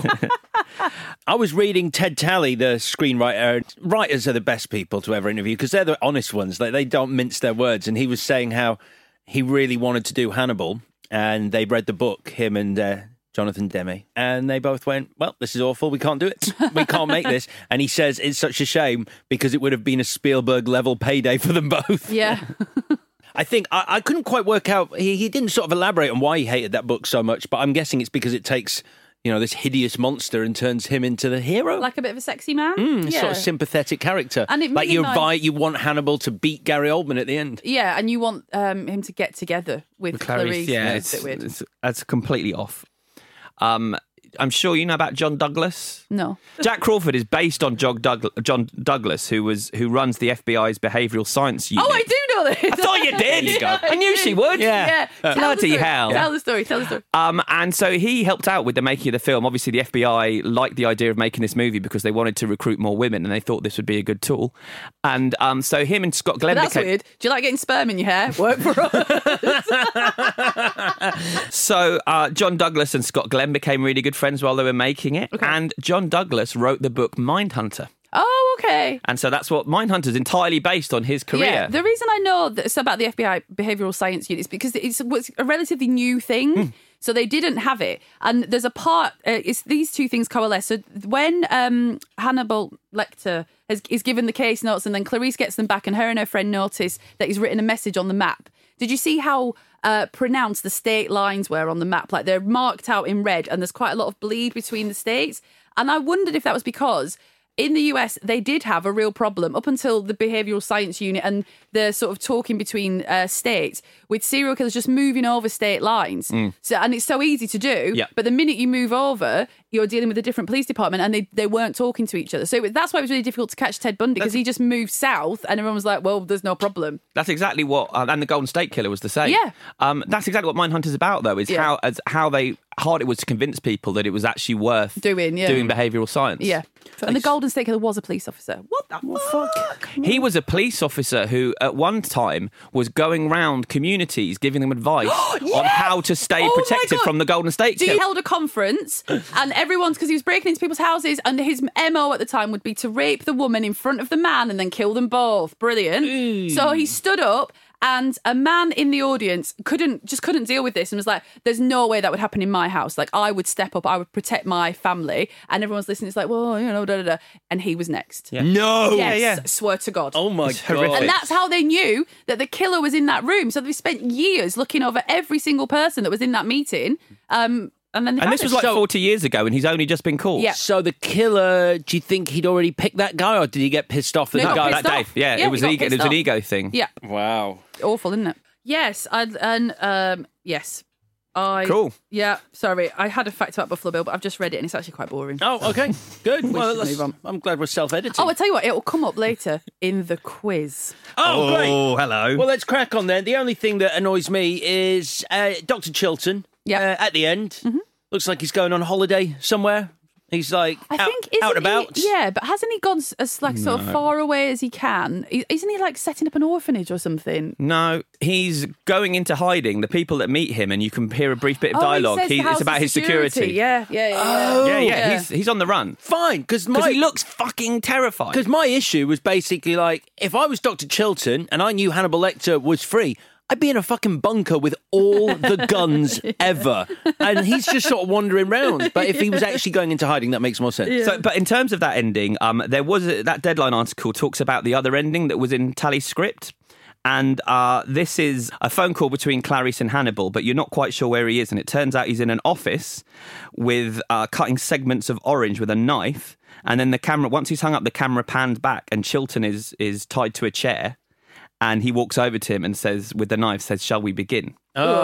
I was reading Ted Talley, the screenwriter. Writers are the best people to ever interview because they're the honest ones. Like, they don't mince their words. And he was saying how he really wanted to do Hannibal, and they read the book, him and uh, Jonathan Demme, and they both went, well, this is awful. We can't do it. We can't make this. And he says it's such a shame because it would have been a Spielberg-level payday for them both. Yeah. I think I, I couldn't quite work out. He, he didn't sort of elaborate on why he hated that book so much, but I'm guessing it's because it takes, you know, this hideous monster and turns him into the hero. Like a bit of a sexy man. Mm, yeah. sort of sympathetic character. And it like really you nice- invite, you want Hannibal to beat Gary Oldman at the end. Yeah, and you want um, him to get together with, With Clarice. Clarice, yeah, It's it's, a bit weird. it's, that's completely off. Um, I'm sure you know about John Douglas. No. Jack Crawford is based on John, Doug- John Douglas, who was who runs the F B I's behavioural science unit. Oh, I do know this. I thought you did. There you go. I knew she would. Yeah. Uh, Tell the bloody story. hell. Tell the story. Tell the story. Um, and so he helped out with the making of the film. Obviously, the F B I liked the idea of making this movie because they wanted to recruit more women, and they thought this would be a good tool. And um, so him and Scott Glenn But that's became. weird. Do you like getting sperm in your hair? Work for us. So uh, John Douglas and Scott Glenn became really good friends while they were making it. Okay. And John Douglas wrote the book Mindhunter. Oh, okay. And so that's what Mindhunter is entirely based on his career. Yeah, the reason I know this about the F B I behavioural science unit is because it's was a relatively new thing. Mm. So they didn't have it. And there's a part, uh, it's these two things coalesce. So when um, Hannibal Lecter has, is given the case notes and then Clarice gets them back and her and her friend notice that he's written a message on the map. Did you see how uh, pronounced the state lines were on the map? Like they're marked out in red and there's quite a lot of bleed between the states. And I wondered if that was because in the U S, they did have a real problem up until the behavioural science unit and the sort of talking between uh, states with serial killers just moving over state lines. Mm. So, and it's so easy to do. Yeah. But the minute you move over, you're dealing with a different police department and they, they weren't talking to each other. So that's why it was really difficult to catch Ted Bundy because he just moved south and everyone was like, well, there's no problem. That's exactly what, uh, and the Golden State Killer was the same. Yeah. Um, that's exactly what Mindhunter's about, though, is Yeah. how as how they hard it was to convince people that it was actually worth Doing, yeah. doing behavioural science. Yeah. And the Golden State Killer was a police officer. What the fuck? He was a police officer who, at one time, was going round communities giving them advice on how to stay Oh my protected God. from the Golden State So he Killer. held a conference and everyone's, because he was breaking into people's houses and his M O at the time would be to rape the woman in front of the man and then kill them both. Brilliant. So he stood up and a man in the audience couldn't just couldn't deal with this and was like, there's no way that would happen in my house. Like, I would step up, I would protect my family. And everyone's listening. It's like, well, you know, da da da. And he was next. Yeah. No. Yes, Yeah, yeah. swear to God. Oh my It's God. horrific. And that's how they knew that the killer was in that room. So they spent years looking over every single person that was in that meeting. Um, and then they And found this was him. like So- forty years ago, and he's only just been caught. Yeah. So the killer, do you think he'd already picked that guy, or did he get pissed off at No, he the got guy? that pissed Dave. off. Yeah, Yeah, it was he got ego, it pissed was an off. ego thing. Yeah. Wow. Awful, isn't it? Yes, I'd, and um, yes, I. Cool. Yeah, sorry, I had a fact about Buffalo Bill, but I've just read it and it's actually quite boring. Oh, okay. Good. Well, should let's, move on. I'm glad we're self-editing. Oh, I tell you what, it will come up later in the quiz. Oh, great. Oh, hello. Well, let's crack on then. The only thing that annoys me is uh, Doctor Chilton Yeah. uh, at the end. Looks like he's going on holiday somewhere. He's like I out, think isn't out and about. He, yeah, but hasn't he gone s- as like sort of No. far away as he can? I- Isn't he like setting up an orphanage or something? No, he's going into hiding. The people that meet him, and you can hear a brief bit of Oh, he dialogue. says the He- house it's about is his security. Yeah, yeah, yeah. Oh. yeah, yeah, Yeah. He's he's on the run Fine, because because my he looks fucking terrified. because my issue was basically like, if I was Doctor Chilton and I knew Hannibal Lecter was free, I'd be in a fucking bunker with all the guns ever. And he's just sort of wandering around. But if he was actually going into hiding, that makes more sense. Yeah. So, but in terms of that ending, um, there was a, that Deadline article talks about the other ending that was in Tally's script. And uh, this is a phone call between Clarice and Hannibal, but you're not quite sure where he is. And it turns out he's in an office with uh, cutting segments of orange with a knife. And then the camera, once he's hung up, the camera pans back and Chilton is is tied to a chair. And he walks over to him and says, with the knife, says, "Shall we begin?"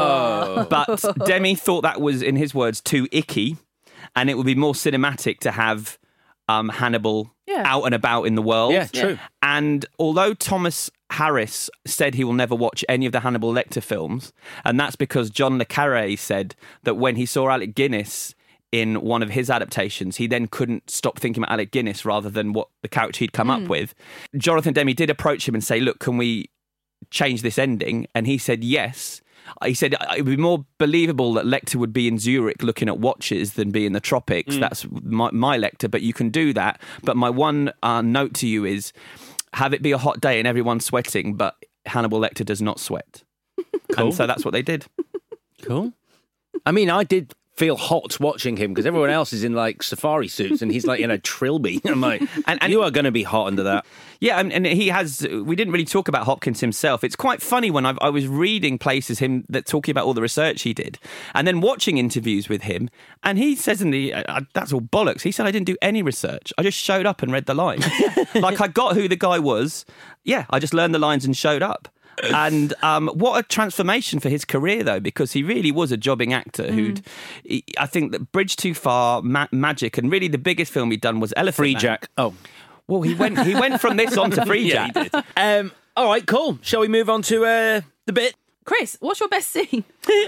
Oh. But Demi thought that was, in his words, too icky. And it would be more cinematic to have um, Hannibal Yeah. out and about in the world. Yeah, true. And although Thomas Harris said he will never watch any of the Hannibal Lecter films, and that's because John le Carré said that when he saw Alec Guinness in one of his adaptations, he then couldn't stop thinking about Alec Guinness rather than what the character he'd come Mm. up with. Jonathan Demme did approach him and say, "Look, can we change this ending?" And he said yes. He said it would be more believable that Lecter would be in Zurich looking at watches than be in the tropics. Mm. That's my, my Lecter, but you can do that. But my one uh, note to you is, have it be a hot day and everyone's sweating, but Hannibal Lecter does not sweat. Cool. And so that's what they did. Cool. I mean, I did feel hot watching him because everyone else is in like safari suits and he's like in a trilby. I'm like, and, and you are going to be hot under that. Yeah, and, and he has. We didn't really talk about Hopkins himself. It's quite funny when I've, I was reading places him that talking about all the research he did, and then watching interviews with him, and he says in the uh, that's all bollocks. He said I didn't do any research. I just showed up and read the lines. Like I got who the guy was. Yeah, I just learned the lines and showed up. And um, what a transformation for his career, though, because he really was a jobbing actor Mm. who'd, he, I think that Bridge Too Far, Ma- Magic, and really the biggest film he'd done was Elephant Free Man. Jack. Oh. Well, he went he went from this on to Free Yeah, Jack. he did. Um, all right, cool. Shall we move on to uh, the bit? Chris, what's your best scene?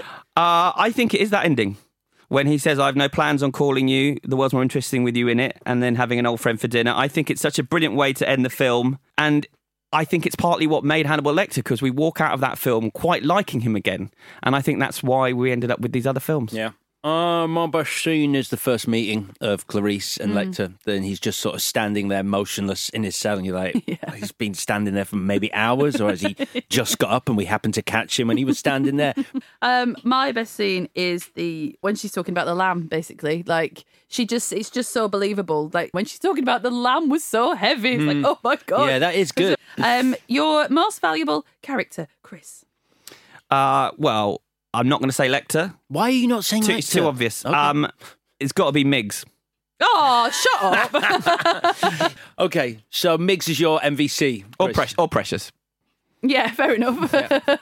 Uh, I think it is that ending. When he says, "I've no plans on calling you, the world's more interesting with you in it," and then having an old friend for dinner. I think it's such a brilliant way to end the film. And I think it's partly what made Hannibal Lecter, because we walk out of that film quite liking him again. And I think that's why we ended up with these other films. Yeah. Uh, my best scene is the first meeting of Clarice and Mm. Lecter. Then he's just sort of standing there motionless in his cell, and you're like, he's been standing there for maybe hours, or has he just got up and we happened to catch him when he was standing there? Um, my best scene is the when she's talking about the lamb. Basically, like she just it's just so believable. Like when she's talking about the lamb was so heavy. It's Mm. like, oh my god. Yeah, that is good. Um, your most valuable character, Chris. Uh, well, I'm not going to say Lecter. Why are you not saying too, Lecter? It's too obvious. Okay. Um, it's got to be Miggs. Oh, shut up. Okay, so Miggs is your M V C. Or, Chris. Precious, or Precious. Yeah, fair enough.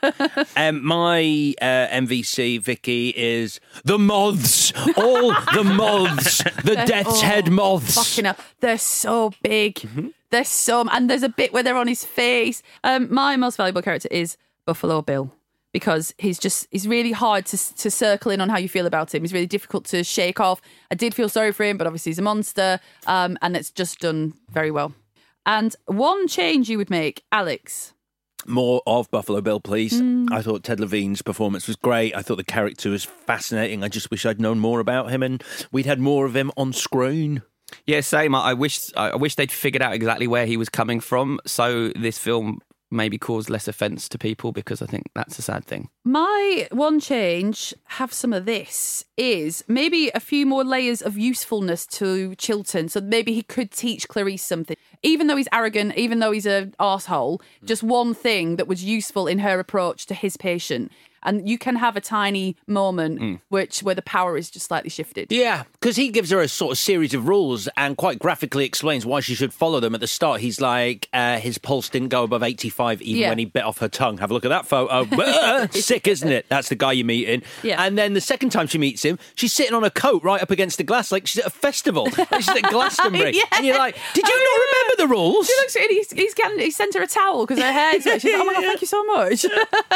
Um, my uh, M V C, Vicky, is the moths. All the moths. The They're- death's oh, head moths. Fucking hell. They're so big. Mm-hmm. They're so... And there's a bit where they're on his face. Um, my most valuable character is Buffalo Bill, because he's just... He's really hard to, to circle in on how you feel about him. He's really difficult to shake off. I did feel sorry for him, but obviously he's a monster. Um, and it's just done very well. And one change you would make, Alex... More of Buffalo Bill, please. Mm. I thought Ted Levine's performance was great. I thought the character was fascinating. I just wish I'd known more about him and we'd had more of him on screen. Yeah, same. I I wish I wish they'd figured out exactly where he was coming from, so this film maybe caused less offence to people, because I think that's a sad thing. My one change, have some of this, is maybe a few more layers of usefulness to Chilton. So maybe he could teach Clarice something. Even though he's arrogant, even though he's an arsehole, just one thing that was useful in her approach to his patient. And you can have a tiny moment Mm. which where the power is just slightly shifted. Yeah, because he gives her a sort of series of rules and quite graphically explains why she should follow them at the start. He's like, uh, his pulse didn't go above eighty-five even Yeah. when he bit off her tongue. Have a look at that photo. Sick, isn't it? That's the guy you're meeting. Yeah. And then the second time she meets him, she's sitting on a coat right up against the glass like she's at a festival. Like she's at Glastonbury. Yeah. And you're like, did you not remember the rules? She looks at it, he's, he's, getting, he sent her a towel because her hair's wet. She's like, oh my God, thank you so much.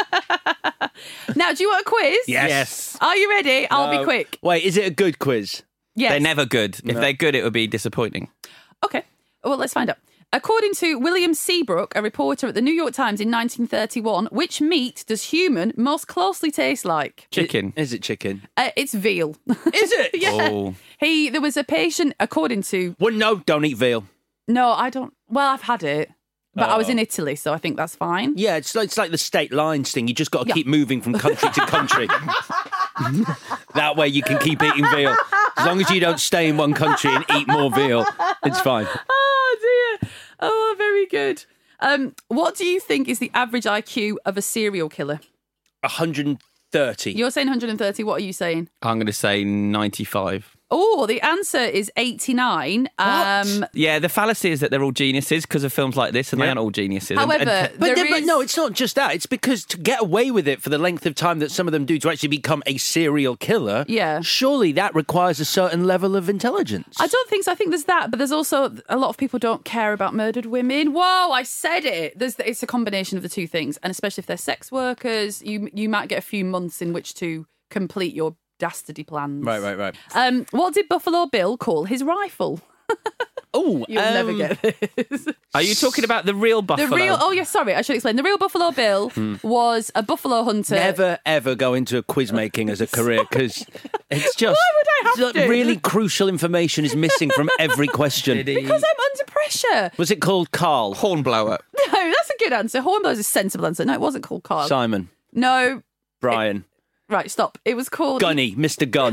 Now, do you want a quiz? Yes. Yes. Are you ready? I'll be No. quick. Wait, is it a good quiz? Yes. They're never good. If No. they're good, it would be disappointing. Okay. Well, let's find out. According to William Seabrook, a reporter at the New York Times in nineteen thirty-one, which meat does human most closely taste like? Chicken. Is it chicken? Uh, it's veal. Is it? Yeah. Oh. He, there was a patient, according to... Well, no, don't eat veal. No, I don't... Well, I've had it. But I was Oh. in Italy, so I think that's fine. Yeah, it's like, it's like the state lines thing. You just got to Yeah. keep moving from country to country. That way you can keep eating veal. As long as you don't stay in one country and eat more veal, it's fine. Oh, dear. Oh, very good. Um, what do you think is the average I Q of a serial killer? one hundred thirty. You're saying one hundred thirty. What are you saying? I'm going to say ninety-five. Oh, the answer is eighty-nine. Um, Yeah, the fallacy is that they're all geniuses because of films like this, and they aren't all geniuses. And- However, and- But, there then- but is- no, it's not just that. It's because to get away with it for the length of time that some of them do to actually become a serial killer, Yeah. surely that requires a certain level of intelligence. I don't think so. I think there's that, but there's also a lot of people don't care about murdered women. Whoa, I said it. There's, it's a combination of the two things, and especially if they're sex workers, you you might get a few months in which to complete your dastardly plans. Right, right, right. Um, what did Buffalo Bill call his rifle? Oh, You'll never get this. Are you talking about the real buffalo? The real, oh yes, sorry, I should explain. The real Buffalo Bill was a buffalo hunter. Never ever go into a quiz making as a career because it's just Why would I have it's like to? really crucial information is missing from every question. Because I'm under pressure. Was it called Carl? Hornblower. No, that's a good answer. Hornblower is a sensible answer. No, it wasn't called Carl. Simon. No. Brian. Right, stop. It was called Gunny. Mister Gunn.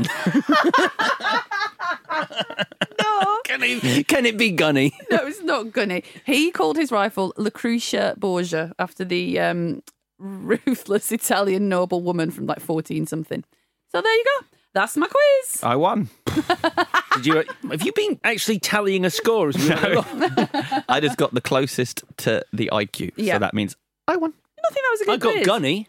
No. Can it, can it be Gunny? No, it's not Gunny. He called his rifle Lucretia Borgia after the um, ruthless Italian noblewoman from like fourteen something. So there you go. That's my quiz. I won. Did you? Have you been actually tallying a score? As we went along? I just got the closest to the I Q. Yeah. So that means I won. I think that was a good I got quiz. Gunny.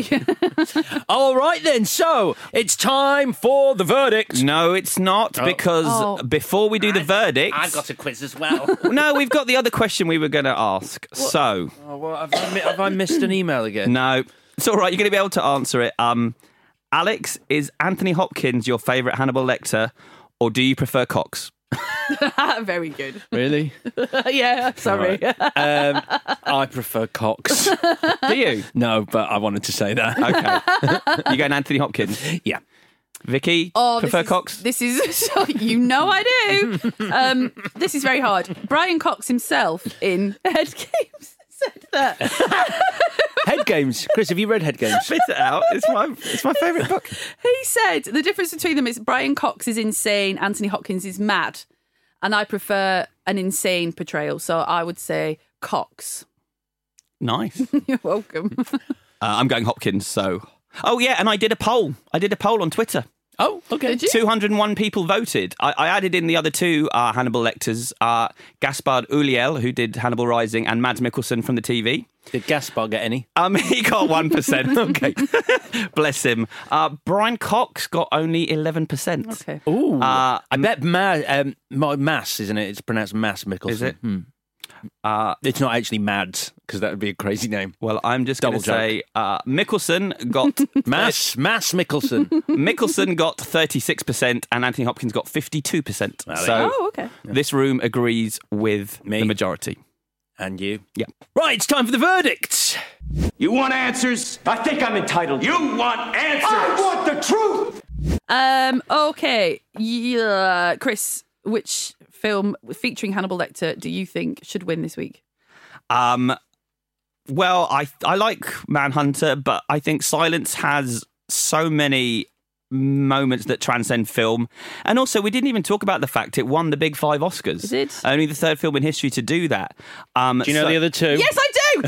All right then, so it's time for the verdict. No, it's not, Oh. because Oh. before we do the verdict... I got a quiz as well. No, we've got the other question we were going to ask. So... Oh, well, have, I, mi- have I missed an email again? No, it's all right. You're going to be able to answer it. Um, Alex, is Anthony Hopkins your favourite Hannibal Lecter, or do you prefer Cox? Very good. Really? Yeah, sorry. Um, I prefer Cox. Do you? No, but I wanted to say that. Okay. You going Anthony Hopkins? Yeah. Vicky, Oh, prefer this is, Cox? This is so you know I do. Um, this is very hard. Brian Cox himself in Head Games said that. Head Games. Chris, have you read Head Games? Spit it out. It's my it's my favourite book. He said the difference between them is Brian Cox is insane, Anthony Hopkins is mad, and I prefer an insane portrayal. So I would say Cox. Nice. You're welcome. Uh, I'm going Hopkins, so... Oh, yeah, and I did a poll. I did a poll on Twitter. Oh, okay. Did you? two hundred one people voted. I, I added in the other two uh, Hannibal Lecters, uh, Gaspard Ulliel, who did Hannibal Rising, and Mads Mikkelsen from the T V. Did Gaspar get any? Um, he got one percent. Okay. Bless him. Uh, Brian Cox got only eleven percent. Okay. Ooh. Uh, I bet Ma- um, Ma- Mass, isn't it? It's pronounced Mass Mikkelsen. Is it? Hmm. Uh, It's not actually Mads, because that would be a crazy name. well, I'm just going Double to say uh, Mikkelsen got... Mass, Mass Mikkelsen. Mikkelsen got thirty-six percent and Anthony Hopkins got fifty-two percent. Well, there So Oh, okay. this room agrees with Me. the majority. And you? Yeah. Right, it's time for the verdict. You want answers? I think I'm entitled. You want answers? I want the truth! Um. Okay. Yeah, Chris. Which film featuring Hannibal Lecter do you think should win this week? Um, well, I I like Manhunter, but I think Silence has so many moments that transcend film. And also, we didn't even talk about the fact it won the big five Oscars. Is it? Only the third film in history to do that. Um, Do you know so- the other two? Yes, I do.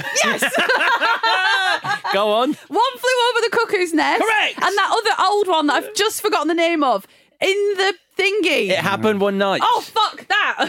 Yes. Go on. One Flew Over the Cuckoo's Nest. Correct. And that other old one that I've just forgotten the name of. In the thingy. It happened one night. Oh, fuck that.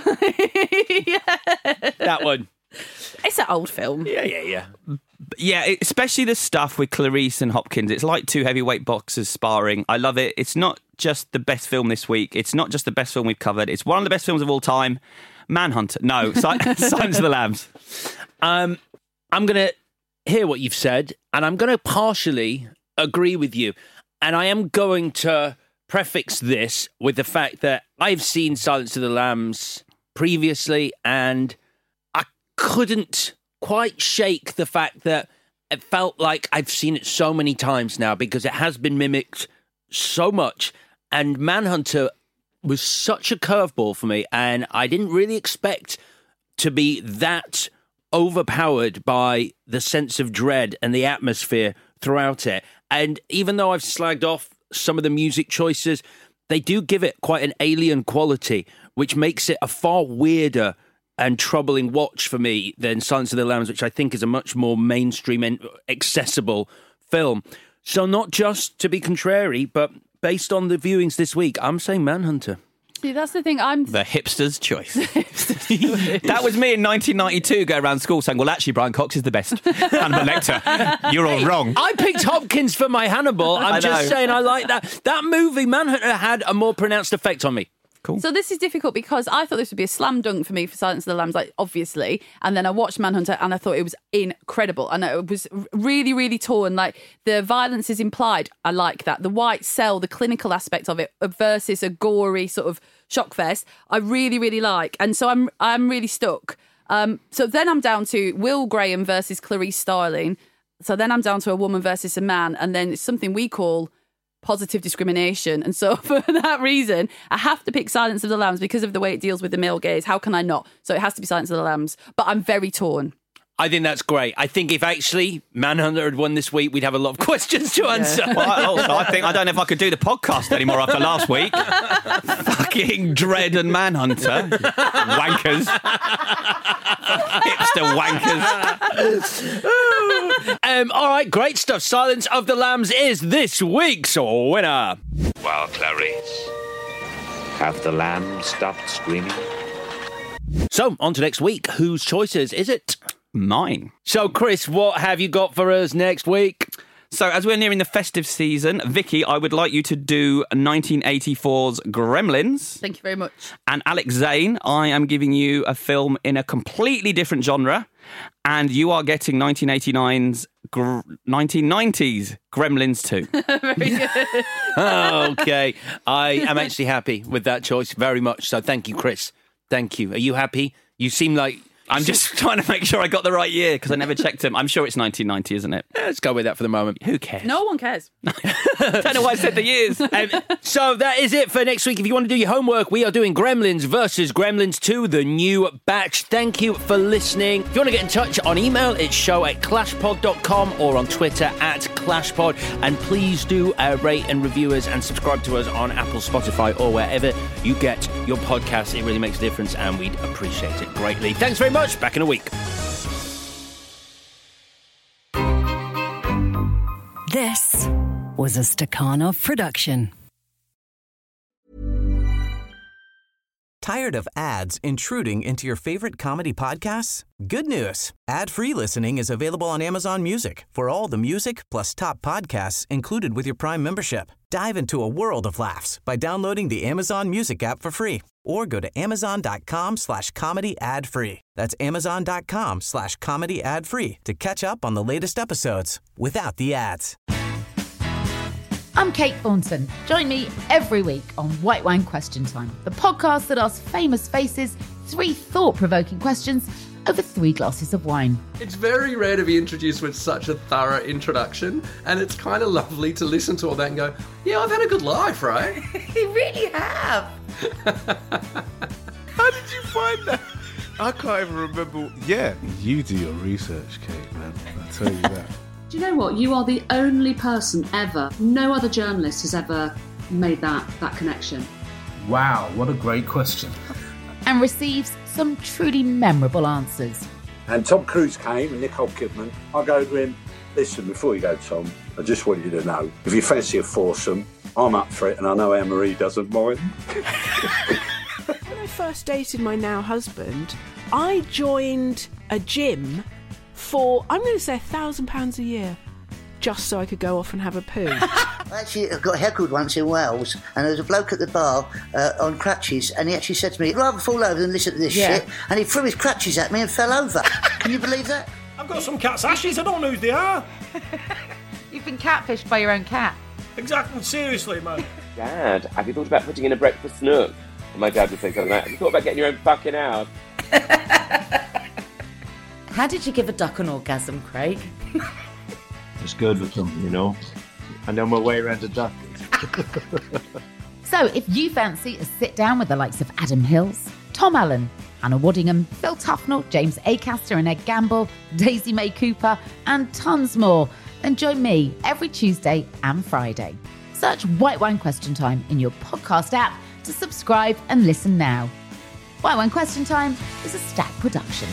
Yeah. That one. It's an old film. Yeah, yeah, yeah. Yeah, it- especially the stuff with Clarice and Hopkins. It's like two heavyweight boxers sparring. I love it. It's not just the best film this week. It's not just the best film we've covered. It's one of the best films of all time. Manhunter. No, Si- Silence of the Lambs. Um, I'm going to hear what you've said, and I'm going to partially agree with you. And I am going to prefix this with the fact that I've seen Silence of the Lambs previously, and I couldn't quite shake the fact that it felt like I've seen it so many times now because it has been mimicked so much. And Manhunter was such a curveball for me, and I didn't really expect to be that overpowered by the sense of dread and the atmosphere throughout it. And even though I've slagged off some of the music choices, they do give it quite an alien quality, which makes it a far weirder and troubling watch for me than Silence of the Lambs, which I think is a much more mainstream and accessible film. So not just to be contrary, but based on the viewings this week, I'm saying Manhunter. See, that's the thing. I'm the hipster's choice. That was me in nineteen ninety-two, going around school saying, well, actually, Brian Cox is the best. Hannibal Lecter. You're all wrong. I picked Hopkins for my Hannibal. I'm I just know. saying I like that. That movie, Manhunter, had a more pronounced effect on me. Cool. So this is difficult because I thought this would be a slam dunk for me for Silence of the Lambs, like obviously, and then I watched Manhunter and I thought it was incredible, and it was really, really torn. Like the violence is implied, I like that. The white cell, the clinical aspect of it versus a gory sort of shock fest, I really, really like, and so I'm I'm really stuck. Um, so then I'm down to Will Graham versus Clarice Starling. So then I'm down to a woman versus a man, and then it's something we call positive discrimination. And so for that reason, I have to pick Silence of the Lambs because of the way it deals with the male gaze. How can I not? So it has to be Silence of the Lambs. But I'm very torn. I think that's great. I think if actually Manhunter had won this week, we'd have a lot of questions to answer. Well, I also, I think I don't know if I could do the podcast anymore after last week. Fucking Dread and Manhunter. Wankers. Hipster wankers. um, all right, great stuff. Silence of the Lambs is this week's winner. Well, Clarice, have the lambs stopped screaming? So, on to next week. Whose choices is it? Mine. So, Chris, what have you got for us next week? So, as we're nearing the festive season, Vicky, I would like you to do nineteen eighty-four's Gremlins. Thank you very much. And Alex Zane, I am giving you a film in a completely different genre, and you are getting nineteen eighty-nine's gr- nineteen nineties Gremlins two. Very good. Okay. I am actually happy with that choice very much. So, thank you, Chris. Thank you. Are you happy? You seem like... I'm just trying to make sure I got the right year because I never checked them. I'm sure it's nineteen ninety, isn't it? Yeah, let's go with that for the moment. Who cares? No one cares. Don't know why I said the years. Um, so that is it for next week. If you want to do your homework, we are doing Gremlins versus Gremlins two, the new batch. Thank you for listening. If you want to get in touch on email, it's show at clashpod dot com or on Twitter at clashpod. And please do uh, rate and review us and subscribe to us on Apple, Spotify, or wherever you get your podcasts. It really makes a difference and we'd appreciate it greatly. Thanks very much. Back in a week. This was a Stakhanov production. Tired of ads intruding into your favorite comedy podcasts? Good news. Ad-free listening is available on Amazon Music for all the music plus top podcasts included with your Prime membership. Dive into a world of laughs by downloading the Amazon Music app for free or go to amazon.com slash comedy ad free. That's amazon.com slash comedy ad free to catch up on the latest episodes without the ads. I'm Kate Thornton. Join me every week on White Wine Question Time, the podcast that asks famous faces three thought-provoking questions over three glasses of wine. It's very rare to be introduced with such a thorough introduction, and it's kind of lovely to listen to all that and go, yeah, I've had a good life, right? You really have. How did you find that? I can't even remember. Yeah, you do your research, Kate, man. I tell you that. Do you know what? You are the only person ever, no other journalist has ever made that, that connection. Wow, what a great question. And receives some truly memorable answers. And Tom Cruise came and Nicole Kidman. I go to him, listen, before you go, Tom, I just want you to know, if you fancy a foursome, I'm up for it, and I know Anne-Marie doesn't mind. When I first dated my now husband, I joined a gym for, I'm going to say, a thousand pounds a year, just so I could go off and have a poo. I actually got heckled once in Wales, and there was a bloke at the bar uh, on crutches, and he actually said to me, I'd rather fall over than listen to this Yeah. shit, and he threw his crutches at me and fell over. Can you believe that? I've got some cat's ashes, I don't know who they are. You've been catfished by your own cat. Exactly, seriously, man. Dad, have you thought about putting in a breakfast nook? And my dad would say something like, have you thought about getting your own fucking house? How did you give a duck an orgasm, Craig? It's good with them, you know. And then we're way around the duck. So if you fancy a sit down with the likes of Adam Hills, Tom Allen, Hannah Waddingham, Phil Tufnell, James Acaster and Ed Gamble, Daisy May Cooper, and tons more. And join me every Tuesday and Friday. Search White Wine Question Time in your podcast app to subscribe and listen now. White Wine Question Time is a Stack production.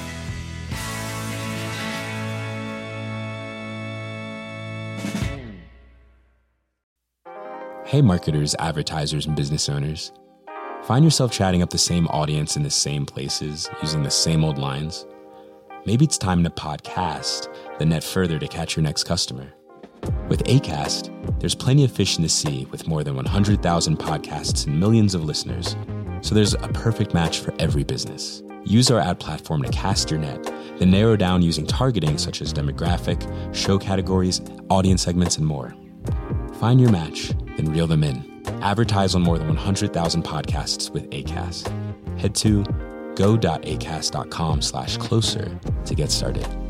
Hey marketers, advertisers, and business owners. Find yourself chatting up the same audience in the same places, using the same old lines? Maybe it's time to podcast, then net further to catch your next customer. With Acast, there's plenty of fish in the sea with more than one hundred thousand podcasts and millions of listeners. So there's a perfect match for every business. Use our ad platform to cast your net, then narrow down using targeting such as demographic, show categories, audience segments, and more. Find your match, then reel them in. Advertise on more than one hundred thousand podcasts with Acast. Head to go.acast.com slash closer to get started.